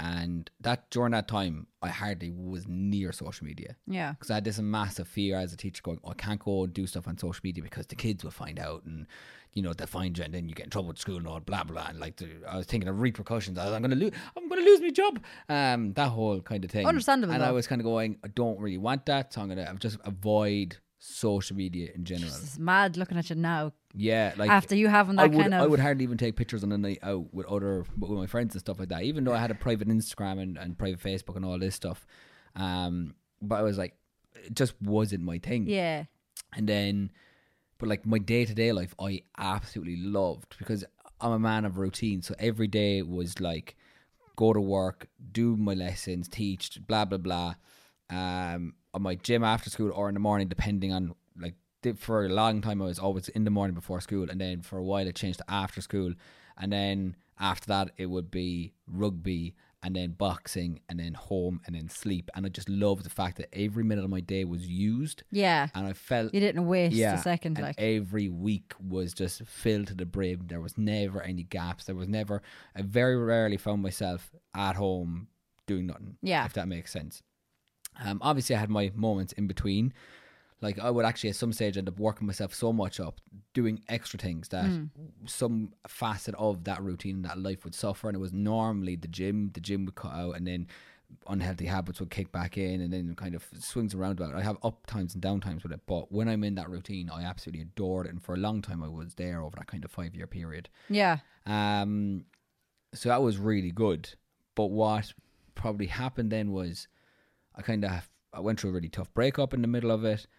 And that during that time, I hardly was near social media. Yeah. Because I had this massive fear as a teacher going, I can't go and do stuff on social media because the kids will find out and, you know, they'll find you and then you get in trouble with school and all blah, blah. And like, I was thinking of repercussions. I'm going to lose my job. That whole kind of thing. Understandable. And though. I was kind of going, I don't really want that. So I'm going to just avoid social media in general. It's mad looking at you now. Yeah, like after you having that I would hardly even take pictures on a night out with my friends and stuff like that. Even though I had a private Instagram and private Facebook and all this stuff, but I was like, it just wasn't my thing. Yeah. And then, but like my day-to-day life, I absolutely loved because I'm a man of routine. So every day was like, go to work, do my lessons, teach, blah blah blah. I might gym after school or in the morning, depending on like. For a long time I was always in the morning before school, and then for a while it changed to after school, and then after that it would be rugby and then boxing and then home and then sleep. And I just loved the fact that every minute of my day was used. Yeah. And I felt you didn't waste a second. And like every week was just filled to the brim. There was never any gaps. I very rarely found myself at home doing nothing. Yeah. If that makes sense. Obviously I had my moments in between. Like I would actually at some stage end up working myself so much up, doing extra things that some facet of that routine and that life would suffer. And it was normally the gym would cut out, and then unhealthy habits would kick back in, and then kind of swings around about it. I have up times and down times with it, but when I'm in that routine, I absolutely adored it. And for a long time I was there over that kind of 5-year period. Yeah. So that was really good. But what probably happened then was I went through a really tough breakup in the middle of it.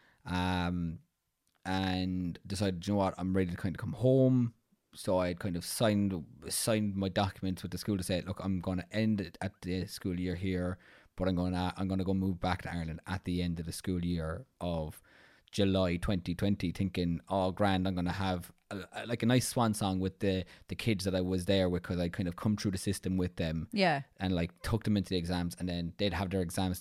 And decided, you know what, I'm ready to kind of come home. So I had kind of signed my documents with the school to say, look, I'm going to end it at the school year here, but I'm going to go move back to Ireland at the end of the school year of July 2020, thinking, oh grand, I'm going to have a nice swan song with the kids that I was there with, because I'd kind of come through the system with them. Yeah. And like took them into the exams, and then they'd have their exams.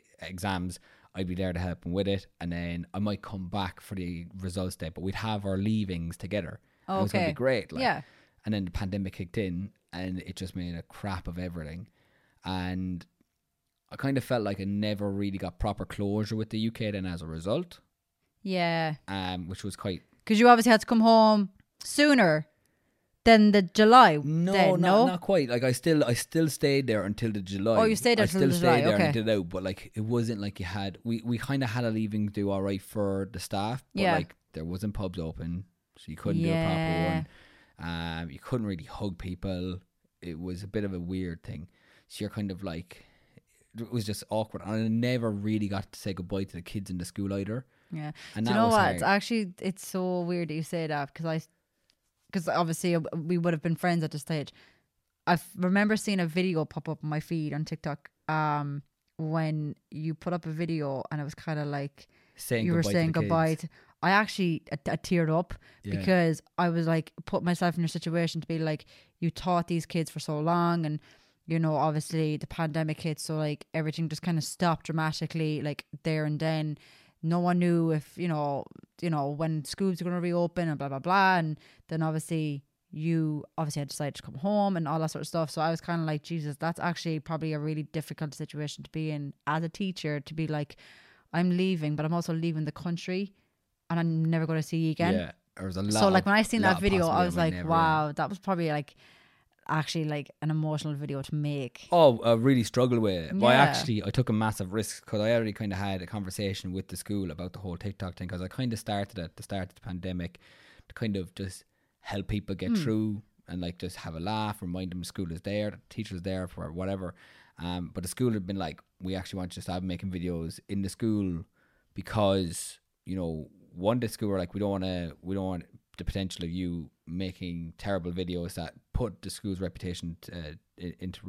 I'd be there to help them with it, and then I might come back for the results day, but we'd have our leavings together. Okay. It was going to be great. Yeah. And then the pandemic kicked in, and it just made a crap of everything. And I kind of felt like I never really got proper closure with the UK then as a result. Yeah. Which was quite... Because you obviously had to come home sooner than the July. No, not quite. Like I still stayed there until the July. Oh, you stayed there until the July. I still stayed there okay. and did it out, but like it wasn't like you had. We kind of had a leaving do all right for the staff, but like there wasn't pubs open, so you couldn't do a proper one. You couldn't really hug people. It was a bit of a weird thing. So you're kind of like, it was just awkward, and I never really got to say goodbye to the kids in the school either. Yeah. And do you know what? It's so weird that you say that, because obviously we would have been friends at the stage. I remember seeing a video pop up on my feed on TikTok when you put up a video, and it was kind of like you were saying goodbye to. I actually I teared up because I was like, put myself in your situation to be like, you taught these kids for so long, and you know, obviously the pandemic hit, so like everything just kind of stopped dramatically, like there and then. No one knew if, you know, when schools were going to reopen and blah, blah, blah. And then obviously I decided to come home and all that sort of stuff. So I was kind of like, Jesus, that's actually probably a really difficult situation to be in as a teacher, to be like, I'm leaving, but I'm also leaving the country and I'm never going to see you again. Yeah, there was a lot. So like when I seen that video, I was like, wow, in. that was probably like actually like an emotional video to make. Oh, I really struggled with it. Well, I took a massive risk, because I already kind of had a conversation with the school about the whole TikTok thing, because I kind of started at the start of the pandemic to kind of just help people get through and like just have a laugh, remind them the school is there, the teacher's there for whatever. But the school had been like, we actually want you to start making videos in the school, because, you know, the school were like, we don't want the potential of you making terrible videos that put the school's reputation into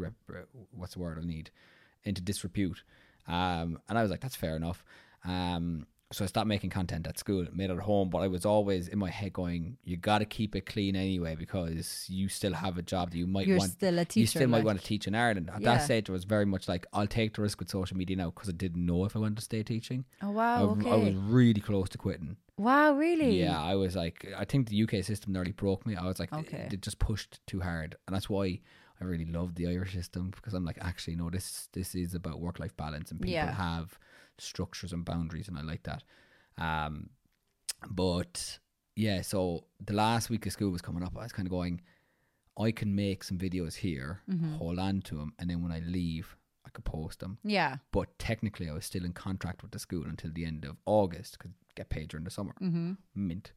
disrepute. And I was like, that's fair enough. So I stopped making content at school, made it at home, but I was always in my head going, you got to keep it clean anyway, because you still have a job that you might want. Still a teacher. You still might want to teach in Ireland. At that stage, it was very much like, I'll take the risk with social media now, because I didn't know if I wanted to stay teaching. Oh, wow. I was really close to quitting. Wow, really? Yeah, I was like, I think the UK system nearly broke me. I was like, okay. It just pushed too hard. And that's why I really love the Irish system because I'm like, actually, no, this is about work-life balance and people Yeah. have structures and boundaries, and I like that. But yeah, so the last week of school was coming up. I was kind of going, I can make some videos here, hold on to them, and then when I leave, I could post them. Yeah. But technically, I was still in contract with the school until the end of August because get paid during the summer. Mint.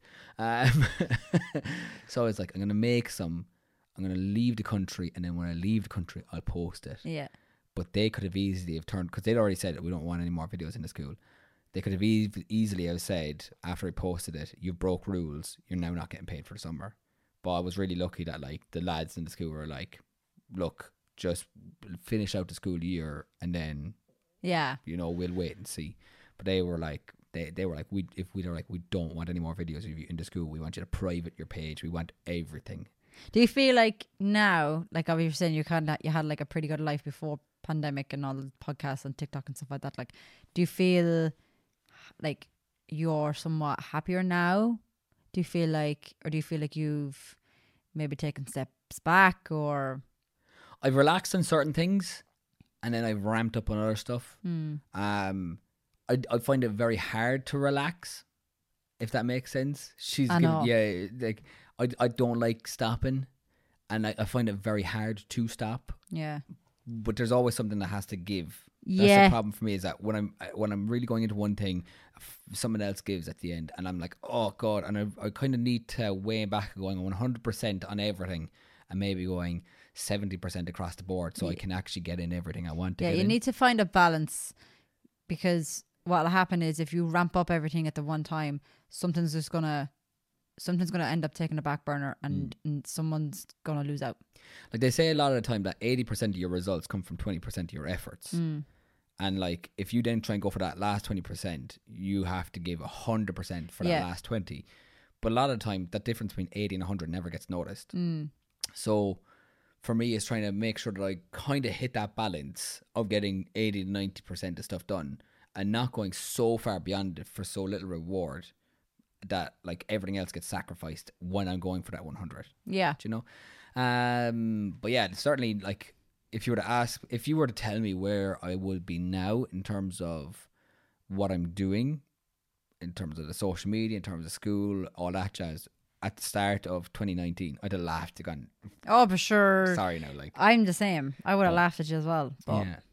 So I was like, I'm going to make some. I'm going to leave the country, and then when I leave the country, I'll post it. Yeah. But they could have easily have turned, because they'd already said that we don't want any more videos in the school. They could have easily have said, after I posted it, you've broke rules, you're now not getting paid for the summer. But I was really lucky that like the lads in the school were like, look, just finish out the school year and then, Yeah. you know, we'll wait and see. But they were like, they were like, we don't want any more videos of you in the school. We want you to private your page. We want everything. Do you feel like now, like obviously you're saying you had like a pretty good life before pandemic and all the podcasts and TikTok and stuff like that. Like, do you feel like you're somewhat happier now? Do you feel like you've maybe taken steps back, or? I've relaxed on certain things, and then I've ramped up on other stuff. I find it very hard to relax, if that makes sense. I know. Yeah, like I don't like stopping, and I find it very hard to stop. Yeah. But there's always something that has to give. That's Yeah. the problem for me, is that when I'm really going into one thing, someone else gives at the end, and I'm like, oh God, and I kind of need to weigh back going 100% on everything, and maybe going 70% across the board, so I can actually get in everything I want to Yeah, get you in. need to find a balance, because what'll happen is if you ramp up everything at the one time, something's gonna end up taking a back burner, and someone's gonna lose out. Like they say a lot of the time that 80% of your results come from 20% of your efforts. And like if you then try and go for that last 20%, you have to give 100% for that Yeah. last 20. But a lot of the time, that difference between 80 and 100 never gets noticed. So for me, it's trying to make sure that I kind of hit that balance of getting 80 to 90% of stuff done, and not going so far beyond it for so little reward that like everything else gets sacrificed when I'm going for that 100. Yeah. Do you know? But yeah, certainly, like if you were to tell me where I would be now in terms of what I'm doing, in terms of the social media, in terms of school, all that jazz, at the start of 2019, I'd have laughed and gone, Oh, for sure. sorry now, like. I'm the same. I would have laughed at you as well. But Yeah,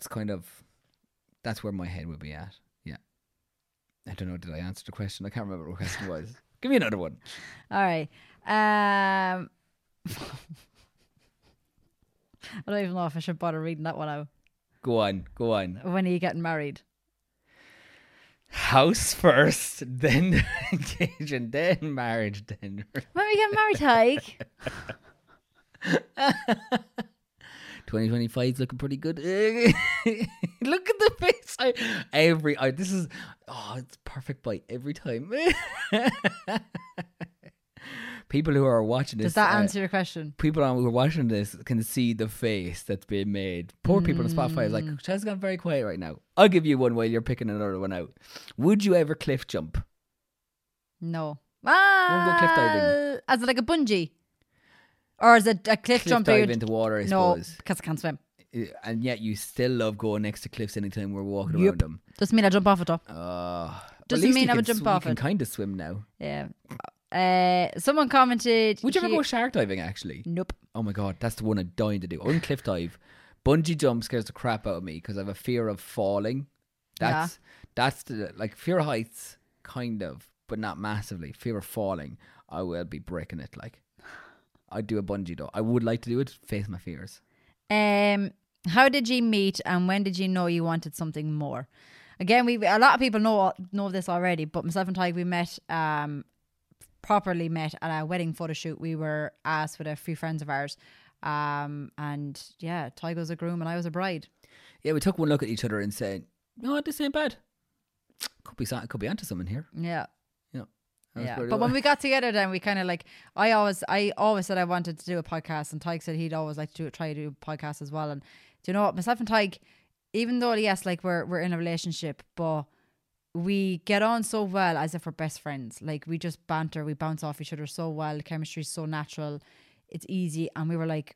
that's where my head would be at. Yeah. I don't know, did I answer the question? I can't remember what the question was. Give me another one. All right. I don't even know if I should bother reading that one out. Go on. When are you getting married? House first, then engagement, then marriage, then... When are you getting married, Tyke? 2025 is looking pretty good. Look at the face. It's perfect bite every time. People who are watching this... Does that answer your question? People who are watching this can see the face that's being made. Poor people on Spotify is like, Chaz gone very quiet right now. I'll give you one while you're picking another one out. Would you ever cliff jump? No. Won't go cliff diving. As it like a bungee? Or is it a cliff jump? Dive into water, I No, suppose. because I can't swim. And yet you still love going next to cliffs anytime we're walking around them. Doesn't mean I jump off it though. Doesn't mean I would jump off You it. can kind of swim now. Yeah. Someone commented. Would you ever go shark diving, actually? Nope. Oh my God, that's the one I'm dying to do. I wouldn't cliff dive. Bungee jump scares the crap out of me because I have a fear of falling. That's the, like, fear of heights, kind of, but not massively. Fear of falling, I will be breaking it. Like, I'd do a bungee though. I would like to do it. Face my fears. How did you meet, and when did you know you wanted something more? Again, a lot of people know this already, but myself and Tyke, we met, properly met at a wedding photo shoot. We were asked with a few friends of ours, and yeah, Tyke was a groom and I was a bride. Yeah, we took one look at each other and said, "No, this ain't bad. Could be onto something here." Yeah. Yeah, but when we got together, then we kind of like, I always said I wanted to do a podcast, and Tyke said he'd always like to try to do a podcast as well. And do you know what, myself and Tyke, even though yes, like we're in a relationship, but we get on so well as if we're best friends. Like we just banter, we bounce off each other so well. The chemistry is so natural, it's easy, and we were like,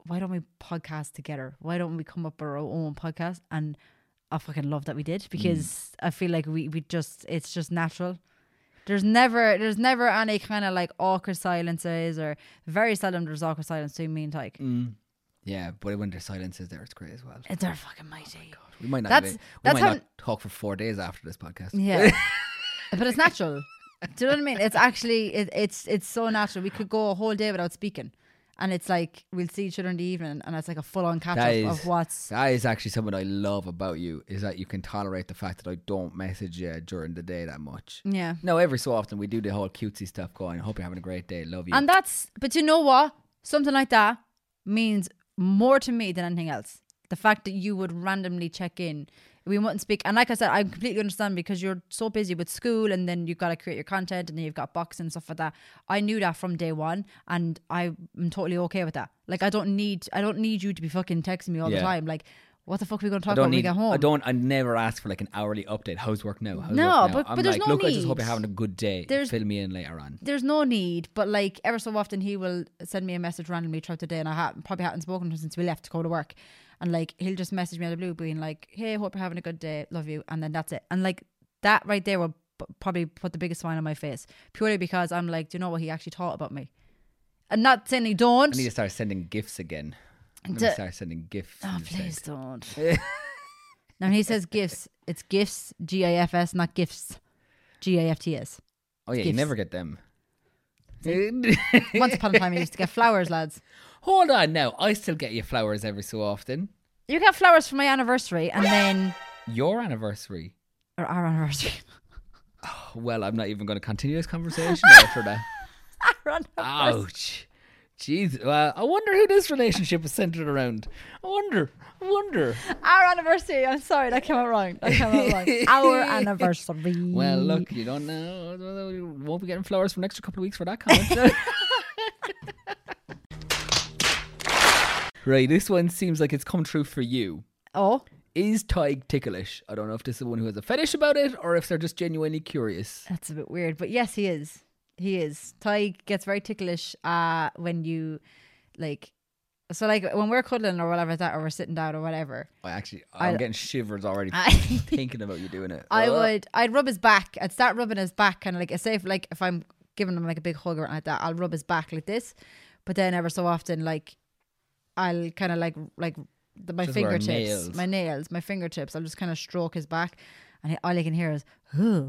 why don't we podcast together? Why don't we come up with our own podcast? And I fucking love that we did, because I feel like we just, it's just natural. There's never any kind of like awkward silences, or very seldom there's awkward silence between me and Tyke. Yeah, but when there's silences there, it's great as well. They're fucking mighty. We might not talk for 4 days after this podcast. Yeah. But it's natural. Do you know what I mean? It's actually, it's so natural. We could go a whole day without speaking. And it's like, we'll see each other in the evening, and it's like a full-on catch-up of what's... That is actually something I love about you, is that you can tolerate the fact that I don't message you during the day that much. Yeah. No, every so often we do the whole cutesy stuff going, I hope you're having a great day, love you. And but you know what? Something like that means more to me than anything else. The fact that you would randomly check in. We wouldn't speak. And like I said, I completely understand, because you're so busy with school, and then you've got to create your content, and then you've got boxing and stuff like that. I knew that from day one, and I'm totally okay with that. Like, I don't need you to be fucking texting me all the time. Like, what the fuck are we going to talk about when we get home? I never ask for like an hourly update. How's work now? But there's no need. I just hope you're having a good day. Fill me in later on. There's no need, but like ever so often he will send me a message randomly throughout the day, and I probably haven't spoken to him since we left to go to work. And like, he'll just message me out of the blue being like, hey, hope you're having a good day, love you. And then that's it. And like, that right there will probably put the biggest smile on my face, purely because I'm like, do you know what he actually thought about me? And not saying he don't. I need to start sending gifts again. I'm going to start sending gifts. Oh, please don't. Now, when he says gifts, it's gifts, GIFS, not gifts, GIFTS. Oh yeah, gifts. You never get them. Once upon a time, I used to get flowers, lads. Hold on now. I still get you flowers every so often. You got flowers for my anniversary, and then... Your anniversary? Or our anniversary. Oh, well, I'm not even going to continue this conversation after that. Our anniversary. Ouch. Jeez. Well, I wonder who this relationship is centered around. I wonder. Our anniversary. I'm sorry, that came out wrong. Our anniversary. Well, look, you don't know. You won't be getting flowers for an extra couple of weeks for that comment. Right, this one seems like it's come true for you. Oh? Is Tyke ticklish? I don't know if this is the one who has a fetish about it, or if they're just genuinely curious. That's a bit weird, but yes, he is. He is. Tyke gets very ticklish when you, like... So like when we're cuddling or whatever that, or we're sitting down or whatever. I'm getting shivers already thinking about you doing it. I'd rub his back. I'd start rubbing his back, kind of like, say if I'm giving him like a big hug or like that, I'll rub his back like this. But then ever so often, like, I'll kind of like my just fingertips, my fingertips. I'll just kind of stroke his back, and all I can hear is, I'm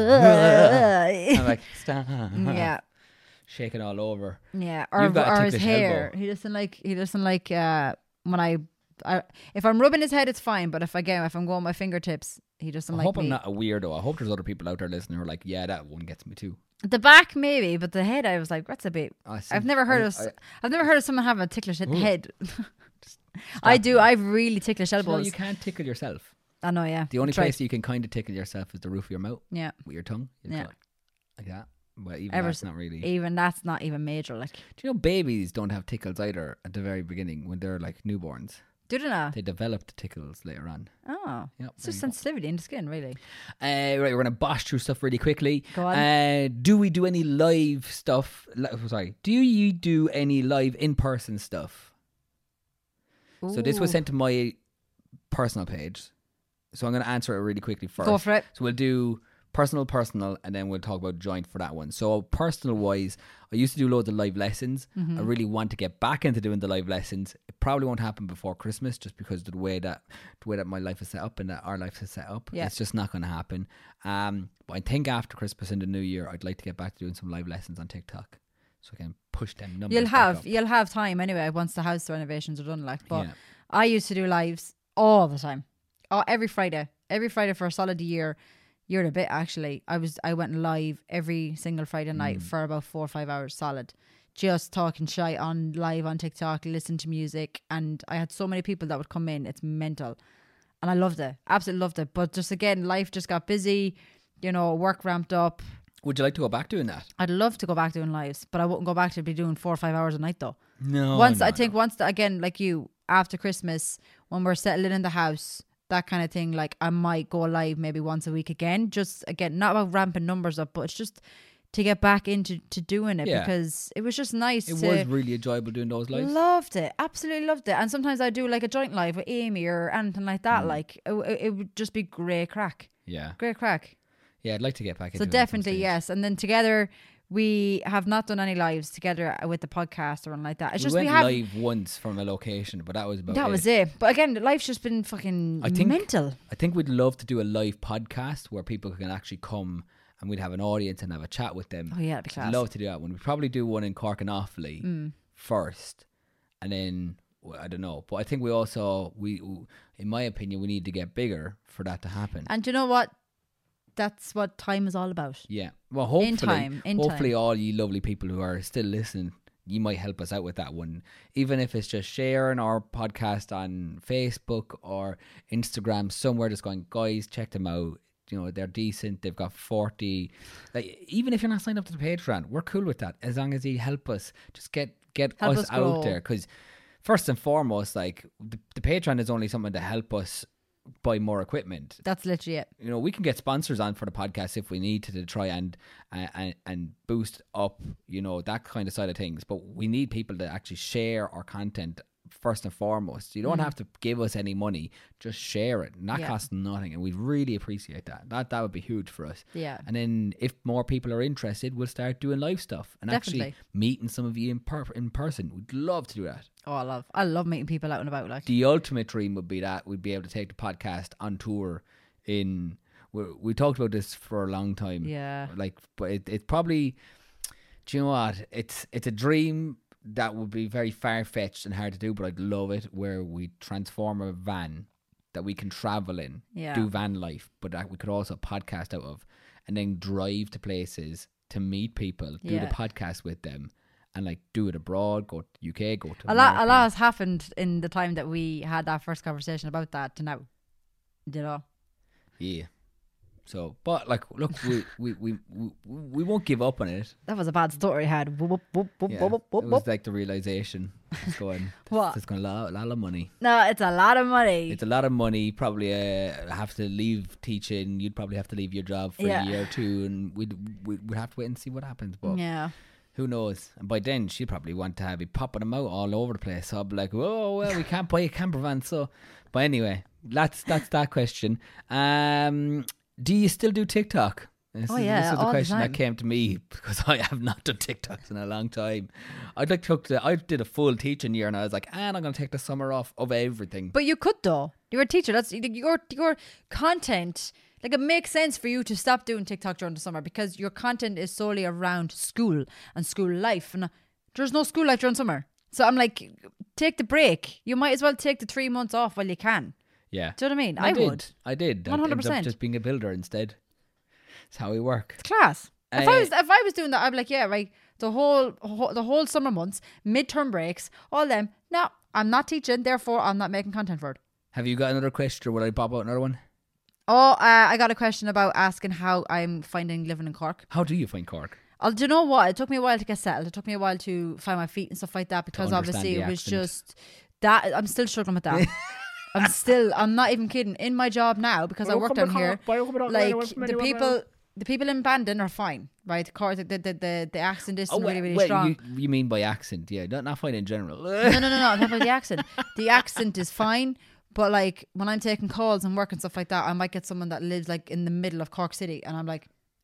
like, stop. Yeah. Shaking all over. Yeah, or his hair. Elbow. He doesn't like when I if I'm rubbing his head, it's fine. But if I'm going with my fingertips, he doesn't like me. I hope I'm not a weirdo. I hope there's other people out there listening who are like, yeah, that one gets me too. The back maybe, but the head, I was like, that's a bit. I've never heard of someone having a ticklish head. I do. I've really ticklish elbows. You can't tickle yourself. I know. Yeah. The only place you can kind of tickle yourself is the roof of your mouth. Yeah. With your tongue. Yeah. Like that. But that's not really. Even that's not even major. Like, do you know babies don't have tickles either at the very beginning when they're like newborns? Do they not? They develop the tickles later on. Oh, yep, it's just sensitivity in the skin, really. Right, we're gonna bash through stuff really quickly. Go on. Do we do any live stuff? Sorry, do you do any live in-person stuff? Ooh. So this was sent to my personal page, so I'm gonna answer it really quickly first. Go for it. So we'll do personal, and then we'll talk about joint for that one. So personal wise, I used to do loads of live lessons. I really want to get back into doing the live lessons. It probably won't happen before Christmas, just because of the way that my life is set up and that our life is set up. Yeah. It's just not going to happen. But I think after Christmas and the New Year, I'd like to get back to doing some live lessons on TikTok, so I can push them numbers. You'll have time anyway once the house renovations are done. But I used to do lives all the time, every Friday for a solid year and a bit actually. I went live every single Friday night for about 4 or 5 hours solid, just talking shite on live on TikTok, listen to music, and I had so many people that would come in. It's mental, and I loved it, absolutely loved it. But just again, life just got busy, work ramped up. Would you like to go back doing that? I'd love to go back doing lives, but I wouldn't go back to be doing 4 or 5 hours a night though. No. Once again, like you, after Christmas, when we're settling in the house, that kind of thing, like I might go live maybe once a week again. Just again, not about ramping numbers up, but it's just to get back into doing it Yeah. because it was just nice. It was really enjoyable doing those lives. Loved it, absolutely loved it. And sometimes I do like a joint live with Amy or anything like that. Like it would just be great crack. Yeah. Great crack. Yeah, I'd like to get back into So it at some definitely stage. yes. And then together we have not done any lives together with the podcast or anything like that. It's just went we have live once from a location, but that was about that was it. But again, life's just been fucking mental. I think we'd love to do a live podcast where people can actually come and we'd have an audience and have a chat with them. Oh yeah, it'd be class. I'd love to do that one. We'd probably do one in Cork and Offaly first, and then well, I don't know. But I think we also in my opinion, we need to get bigger for that to happen. And do you know what? That's what time is all about. Yeah. Well, hopefully, In hopefully time. all you lovely people who are still listening, you might help us out with that one. Even if it's just sharing our podcast on Facebook or Instagram somewhere, just going, guys, check them out. You know, they're decent. They've got 40. Like, even if you're not signed up to the Patreon, we're cool with that. As long as you help us, just get Help us us grow. out there. Because first and foremost, like the Patreon is only something to help us buy more equipment. That's literally it. You know, we can get sponsors on for the podcast if we need to try and boost up, you know, that kind of side of things. But we need people to actually share our content first and foremost. You don't have to give us any money, just share it. And that costs nothing. And we really appreciate that. That would be huge for us. Yeah. And then if more people are interested, we'll start doing live stuff and actually Definitely. meeting some of you in person. We'd love to do that. Oh, I love meeting people out and about. Like The ultimate dream would be that we'd be able to take the podcast on tour we talked about this for a long time. Yeah. Like, but it's probably, do you know what? It's a dream that would be very far-fetched and hard to do, but I'd love it, where we transform a van that we can travel in, do van life, but that we could also podcast out of, and then drive to places to meet people, do the podcast with them, and like do it abroad, go to UK, go to a lot America. has happened in the time that we had that first conversation about that to now. You know. Yeah. So, but like, look, we won't give up on it. That was a bad story I had. Whoop, whoop, whoop, Yeah. whoop, whoop, It was whoop. like the realization. It's going. What? It's going a lot of money. No, it's a lot of money. It's a lot of money. Probably have to leave teaching. You'd probably have to leave your job for a year or two, and we'd have to wait and see what happens. But Yeah. who knows? And by then, she'd probably want to be popping them out all over the place. So I'd be like, oh well, we can't buy a camper van. So, but anyway, that's that question. Do you still do TikTok? This is yeah, the all the question that time. came to me because I have not done TikToks in a long time. I did a full teaching year, and I was like, I'm going to take the summer off of everything. But you could though. You're a teacher. That's your content. Like it makes sense for you to stop doing TikTok during the summer because your content is solely around school and school life, and there's no school life during summer. So I'm like, take the break. You might as well take the 3 months off while you can. Yeah. Do you know what I mean? I would. did. I ended up 100%. just being a builder instead. That's how we work. It's class. If I was doing that, I'd be like, yeah, right. The whole summer months, midterm breaks, all them. No, I'm not teaching. Therefore, I'm not making content for it. Have you got another question, or will I pop out another one? Oh, I got a question about asking how I'm finding living in Cork. How do you find Cork? Do you know what? It took me a while to get settled. It took me a while to find my feet and stuff like that because understand obviously the it was accent. just that. I'm still struggling with that. I'm not even kidding. In my job now, because I work down here, like the people in Bandon are fine, right? The accent isn't really, really strong. You mean by accent? Yeah, not fine in general. No. I'm talking about the accent. The accent is fine, but like when I'm taking calls and work and stuff like that, I might get someone that lives like in the middle of Cork City, and I'm like,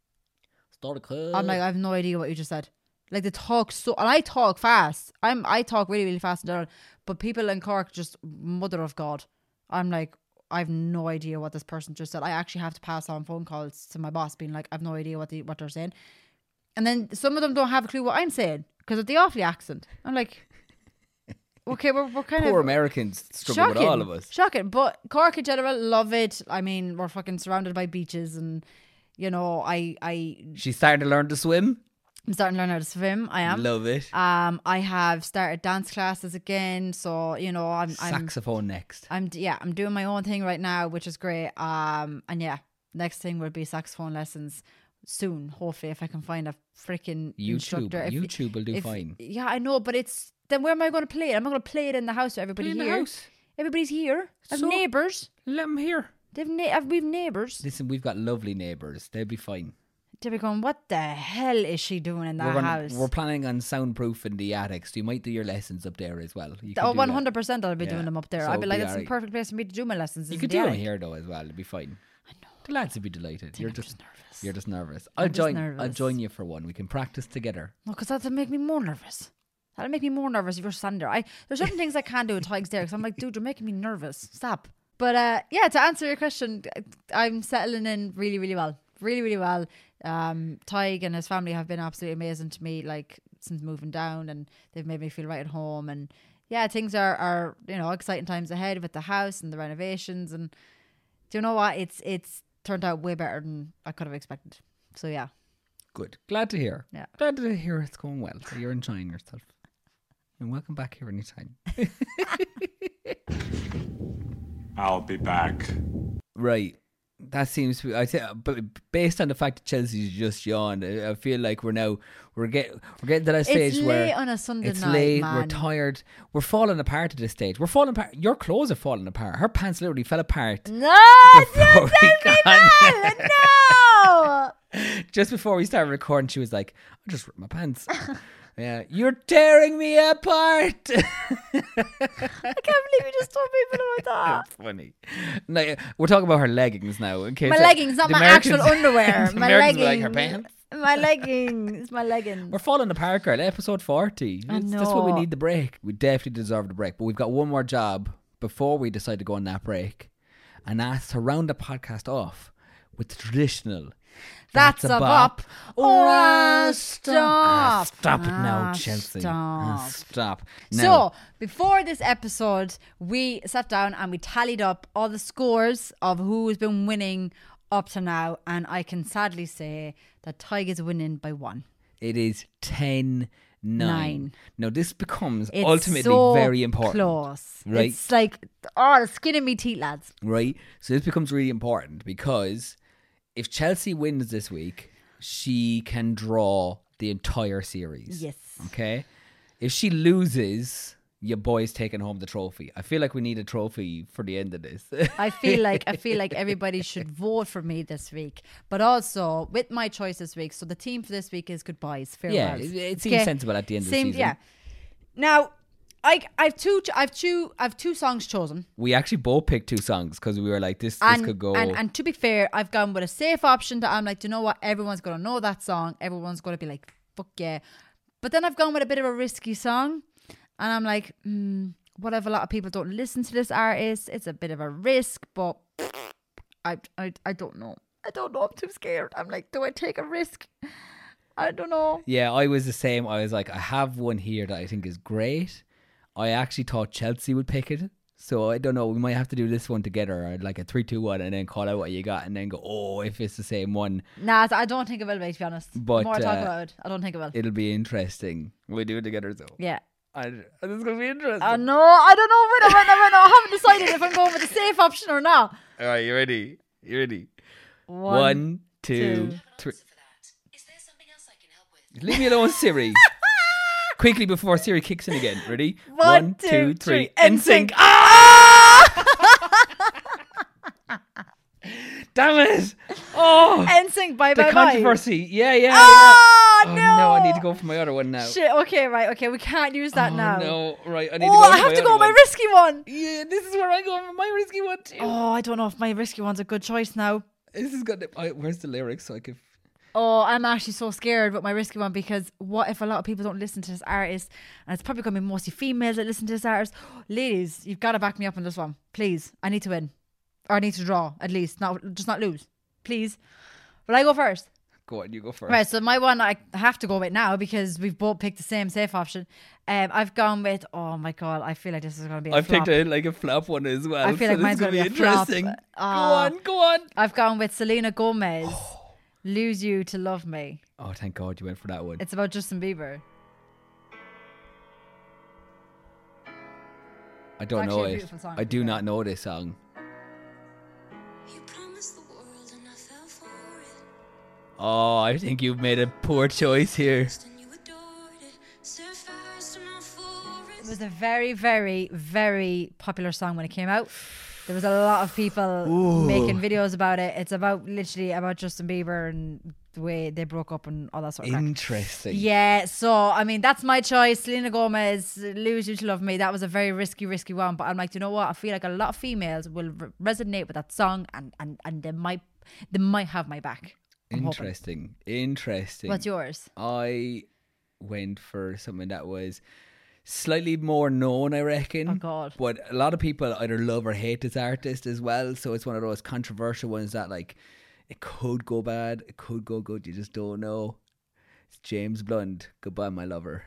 I have no idea what you just said. Like they talk so, and I talk fast. I talk really, really fast in general, but people in Cork just mother of God. I'm like, I have no idea what this person just said. I actually have to pass on phone calls to my boss, being like, I have no idea what they're saying. And then some of them don't have a clue what I'm saying because of the Offaly accent. I'm like, okay, we're kind Poor of Americans struggle with all of us. Shocking, but Cork in general, love it. I mean, we're fucking surrounded by beaches, and you know, She's starting to learn to swim. I'm starting to learn how to swim. I am. Love it. I have started dance classes again, so you know, I'm Saxophone next. I'm doing my own thing right now, which is great. And yeah, next thing will be saxophone lessons soon. Hopefully, if I can find a freaking instructor. YouTube will do fine. Yeah, I know, but then where am I going to play it? I'm not going to play it in the house with everybody Play in here. the house. Everybody's here. I have So- neighbours. Let them hear. We've neighbours. Listen, we've got lovely neighbours. They'll be fine. They'll be going, what the hell is she doing in that house? We're planning on soundproofing the attic, so you might do your lessons up there as well. You Oh, can do 100% I'll be doing them up there. So I'll be like, it'll it's be the perfect place for me to do my lessons. You is could the do them attic. here though as well. It'll be fine. I know. The lads will be delighted. You're just nervous. You're just nervous. I'm I'll just join. nervous. I'll join you for one. We can practice together. No, because that'll make me more nervous. That'll make me more nervous if you're standing there. There's certain things I can't do in Tig's there because I'm like, dude, you're making me nervous. Stop. But yeah, to answer your question, I'm settling in really, really well. Really, really well. Tig and his family have been absolutely amazing to me, like since moving down, and they've made me feel right at home. And yeah, things are exciting times ahead with the house and the renovations. And do you know what? It's turned out way better than I could have expected. So yeah. Good. Glad to hear. Yeah. Glad to hear it's going well. That you're enjoying yourself. And welcome back here anytime. I'll be back. Right. That seems to be, I say, but based on the fact that Chelsea's just yawned, I feel like we're getting to that stage it's where late on a Sunday it's night, late. man. We're tired. We're falling apart at this stage. We're falling apart. Your clothes are falling apart. Her pants literally fell apart. No, before we got- no. Just before we started recording, she was like, "I just ripped my pants." Yeah, you're tearing me apart. I can't believe you just told people about that. That's funny. No, we're talking about her leggings now. In case My leggings, not the my Americans- actual underwear. the My Americans leggings. were like her pants. My leggings. My leggings. We're falling apart, girl. Episode 40. I That's what we know. need the break. We definitely deserve the break. But we've got one more job before we decide to go on that break. And that's to round the podcast off with the traditional. That's a bop. Or Ah, a stop. Stop it now, Ah, Chelsea. stop. Stop. Now, So, before this episode, we sat down and we tallied up all the scores of who's been winning up to now. And I can sadly say that Tig is winning by 1. it is 10-9. Now, this becomes It's ultimately so very important. close. Right? It's like, the skin of me teeth, lads. Right? So this becomes really important because if Chelsea wins this week, she can draw the entire series. Yes. Okay? If she loses, your boy's taking home the trophy. I feel like we need a trophy for the end of this. I feel like everybody should vote for me this week, but also with my choice this week. So the team for this week is goodbyes, Yeah, farewells. it seems sensible at the end of the season. Yeah. Now, I've two songs chosen, We actually both picked 2 songs because we were like, this and could go. and to be fair, I've gone with a safe option that I'm like, do you know what? Everyone's gonna know that song. Everyone's gonna be like, fuck yeah. But then I've gone with a bit of a risky song, and I'm like, what if a lot of people don't listen to this artist? It's a bit of a risk, but I don't know. I don't know. I'm too scared. I'm like, do I take a risk? I don't know. Yeah, I was the same. I was like, I have one here that I think is great. I actually thought Chelsea would pick it. So I don't know. We might have to do this one together, like a 3-2-1, and then call out what you got, and then go, oh, if it's the same one. Nah, I don't think it will be, to be honest. But, the more I talk about it, I don't think it will. It'll be interesting. We do it together, though. Yeah. This is going to be interesting. No, I don't know. I haven't decided if I'm going with the safe option or not. All right, you ready? You ready? 1, 2, 3. Leave me alone, Siri. Quickly before Siri kicks in again. Ready? 1, 2, 3. NSYNC. Damn it! Oh, NSYNC, bye the bye controversy. Yeah. Oh, Oh, no. I need to go for my other one now. Shit, okay, right, okay, we can't use that now. No, right. I need to Oh, go I for have my to go other with my one. risky one. Yeah, this is where I go with my risky one too. Oh, I don't know if my risky one's a good choice now. This is good. Where's the lyrics so I can... Oh, I'm actually so scared with my risky one because what if a lot of people don't listen to this artist, and it's probably going to be mostly females that listen to this artist. Ladies, you've got to back me up on this one. Please. I need to win. Or I need to draw, at least. Not lose. Please. Will I go first? Go on, you go first. Right, so my one I have to go with now because we've both picked the same safe option. I've gone with, oh my God, I feel like this is going to be a I've flop. picked a flop one as well. I feel like so mine's this going to is be a flop. interesting. Go on. I've gone with Selena Gomez, Lose You to Love Me. Oh, thank God you went for that one. It's about Justin Bieber. I don't It's know actually a it. beautiful song, I do yeah. not know this song. Oh, I think you've made a poor choice here. It was a very, very, very popular song when it came out. There was a lot of people making videos about it. It's about literally about Justin Bieber and the way they broke up and all that sort of crap. Interesting. Yeah, so I mean that's my choice. Selena Gomez, Lose You to Love Me. That was a very risky one, but I'm like, you know what? I feel like a lot of females will resonate with that song, and they might have my back. I'm hoping. Interesting. What's yours? I went for something that was slightly more known, I reckon. Oh God! But a lot of people either love or hate this artist as well. So it's one of those controversial ones that like it could go bad, it could go good. You just don't know. It's James Blunt. Goodbye, my lover.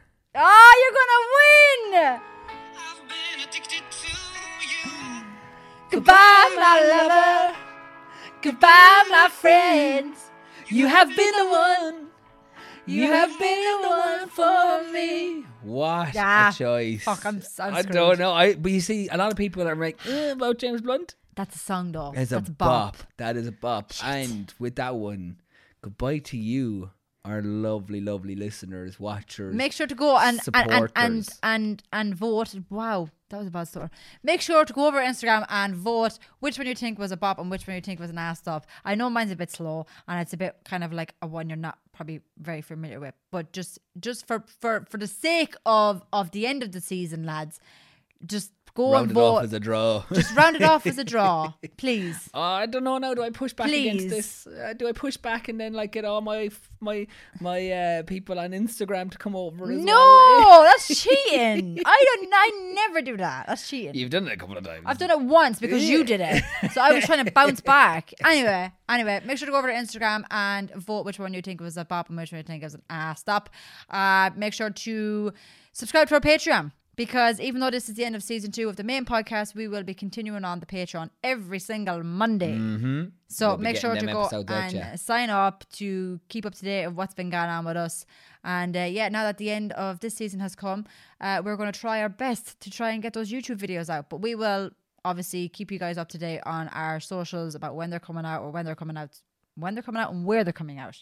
Oh, you're gonna win! I've been addicted to you. Goodbye, my lover. Goodbye, my friends. You have been the one. You have been the one for me. What Yeah. a choice. Fuck, I'm I screwed. don't know. But you see, a lot of people are like, about James Blunt. That's a song, though. It's That's a bop. That is a bop. And with that one, goodbye to you, our lovely, lovely listeners, watchers. Make sure to go and vote. Wow, that was a bad story. Make sure to go over Instagram and vote which one you think was a bop and which one you think was an ass stop. I know mine's a bit slow and it's a bit kind of like a one you're not probably very familiar with, but just for the sake of the end of the season, lads, just go round and it vote. off as a draw. Just round it off as a draw, please. I don't know now. Do I push back Please. against this? Do I push back and then like get all my people on Instagram to come over as well? No, that's cheating. I never do that. That's cheating. You've done it a couple of times. I've done it once because you did it. So I was trying to bounce back. Anyway, make sure to go over to Instagram and vote which one you think was a bop and which one you think was an ass stop. Make sure to subscribe to our Patreon, because even though this is the end of season 2 of the main podcast, we will be continuing on the Patreon every single Monday. Mm-hmm. So We'll be make sure getting to them go episodes out, and yeah. sign up to keep up to date of what's been going on with us. And now that the end of this season has come, we're going to try our best to try and get those YouTube videos out. But we will obviously keep you guys up to date on our socials about when they're coming out, or when they're coming out and where they're coming out.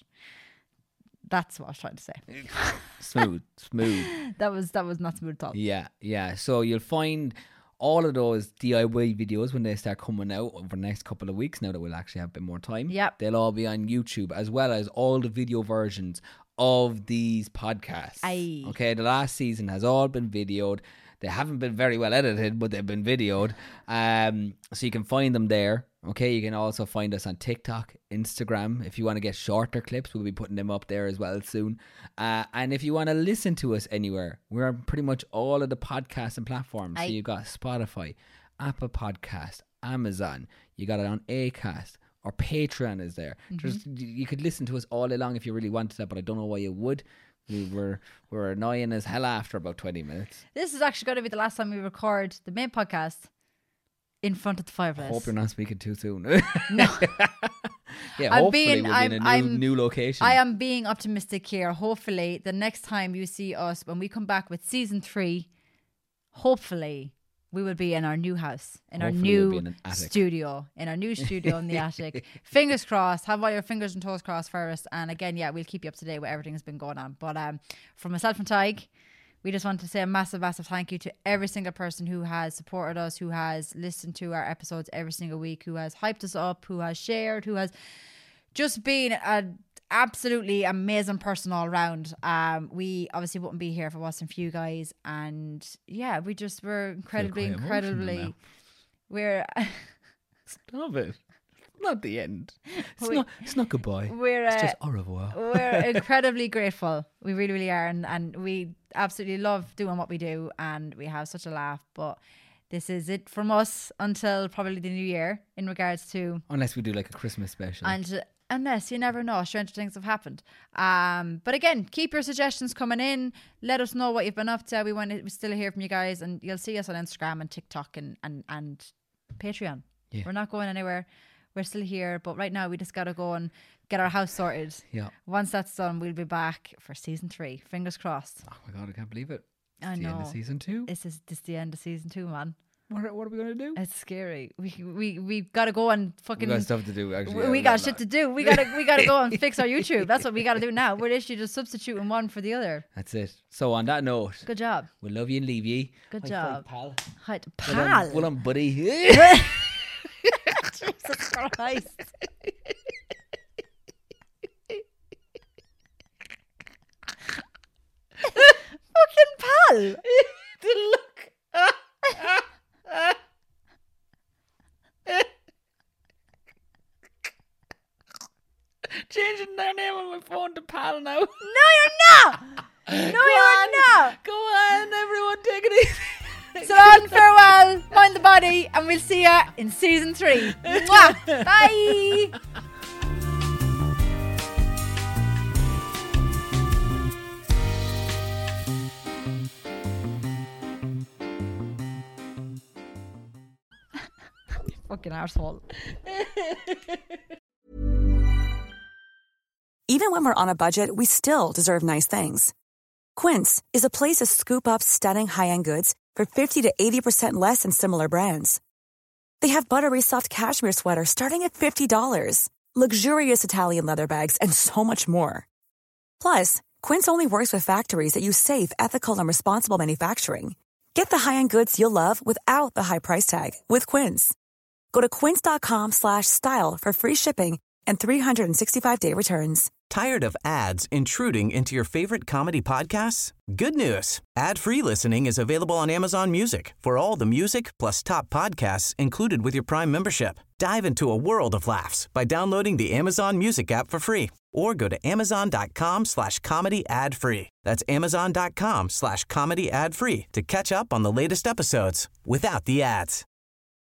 That's what I was trying to say. Smooth. That was not smooth at all. Yeah. So you'll find all of those DIY videos when they start coming out over the next couple of weeks, now that we'll actually have a bit more time. Yep. They'll all be on YouTube, as well as all the video versions of these podcasts. Aye. Okay, the last season has all been videoed. They haven't been very well edited, but they've been videoed. So you can find them there. Okay, you can also find us on TikTok, Instagram. If you want to get shorter clips, we'll be putting them up there as well soon. And if you want to listen to us anywhere, we're on pretty much all of the podcasting platforms. Aye. So you've got Spotify, Apple Podcast, Amazon. You got it on Acast. Or Patreon is there. You could listen to us all day long if you really wanted that, but I don't know why you would. We're annoying as hell after about 20 minutes. This is actually going to be the last time we record the main podcast in front of the fireplace. I hope you're not speaking too soon. No. Yeah, I'm hopefully being- we'll be in a new location. I am being optimistic here. Hopefully, the next time you see us, when we come back with season 3, hopefully we will be in our new house, in our Hopefully we'll be new in an attic. studio, in the attic. Fingers crossed. Have all your fingers and toes crossed for us. And again, we'll keep you up to date with everything that's been going on. But from myself and Tig, we just want to say a massive, massive thank you to every single person who has supported us, who has listened to our episodes every single week, who has hyped us up, who has shared, who has just been an absolutely amazing person all around. We obviously wouldn't be here if it wasn't for you guys. And we're incredibly, we're Stop it. Not the end. It's not goodbye. It's just au revoir. We're incredibly grateful. We really, really are. And we absolutely love doing what we do. And we have such a laugh. But this is it from us until probably the new year in regards to... Unless we do like a Christmas special. And unless, you never know, stranger things have happened. But again, keep your suggestions coming in. Let us know what you've been up to. We still hear from you guys. And you'll see us on Instagram and TikTok and Patreon. Yeah. We're not going anywhere. We're still here, but right now we just got to go and get our house sorted. Yeah. Once that's done, we'll be back for season 3. Fingers crossed. Oh my God, I can't believe it. I It's know. the end of season 2. This is the end of season 2, man. What are we going to do? It's scary. We got to go and fucking... We got stuff to do, actually. We got shit to do. We got to go and fix our YouTube. That's what we got to do now. We're literally just substituting one for the other. That's it. So on that note, Good job. we love you and leave you. Good High job. five, pal. Hi, pal. Well done, buddy. Jesus Christ. farewell. Look. Changing their name on my phone to Pal now. No, you're not. No, you're not. Go on, everyone, take it easy. So long, farewell, mind the body, and we'll see ya in season 3. Mwah. Bye. Fucking arsehole. Even when we're on a budget, we still deserve nice things. Quince is a place to scoop up stunning high-end goods for 50 to 80% less than similar brands. They have buttery soft cashmere sweaters starting at $50, luxurious Italian leather bags, and so much more. Plus, Quince only works with factories that use safe, ethical, and responsible manufacturing. Get the high-end goods you'll love without the high price tag with Quince. Go to quince.com/style for free shipping and 365-day returns. Tired of ads intruding into your favorite comedy podcasts? Good news. Ad-free listening is available on Amazon Music for all the music plus top podcasts included with your Prime membership. Dive into a world of laughs by downloading the Amazon Music app for free or go to amazon.com/comedy ad-free. That's amazon.com/comedy ad-free to catch up on the latest episodes without the ads.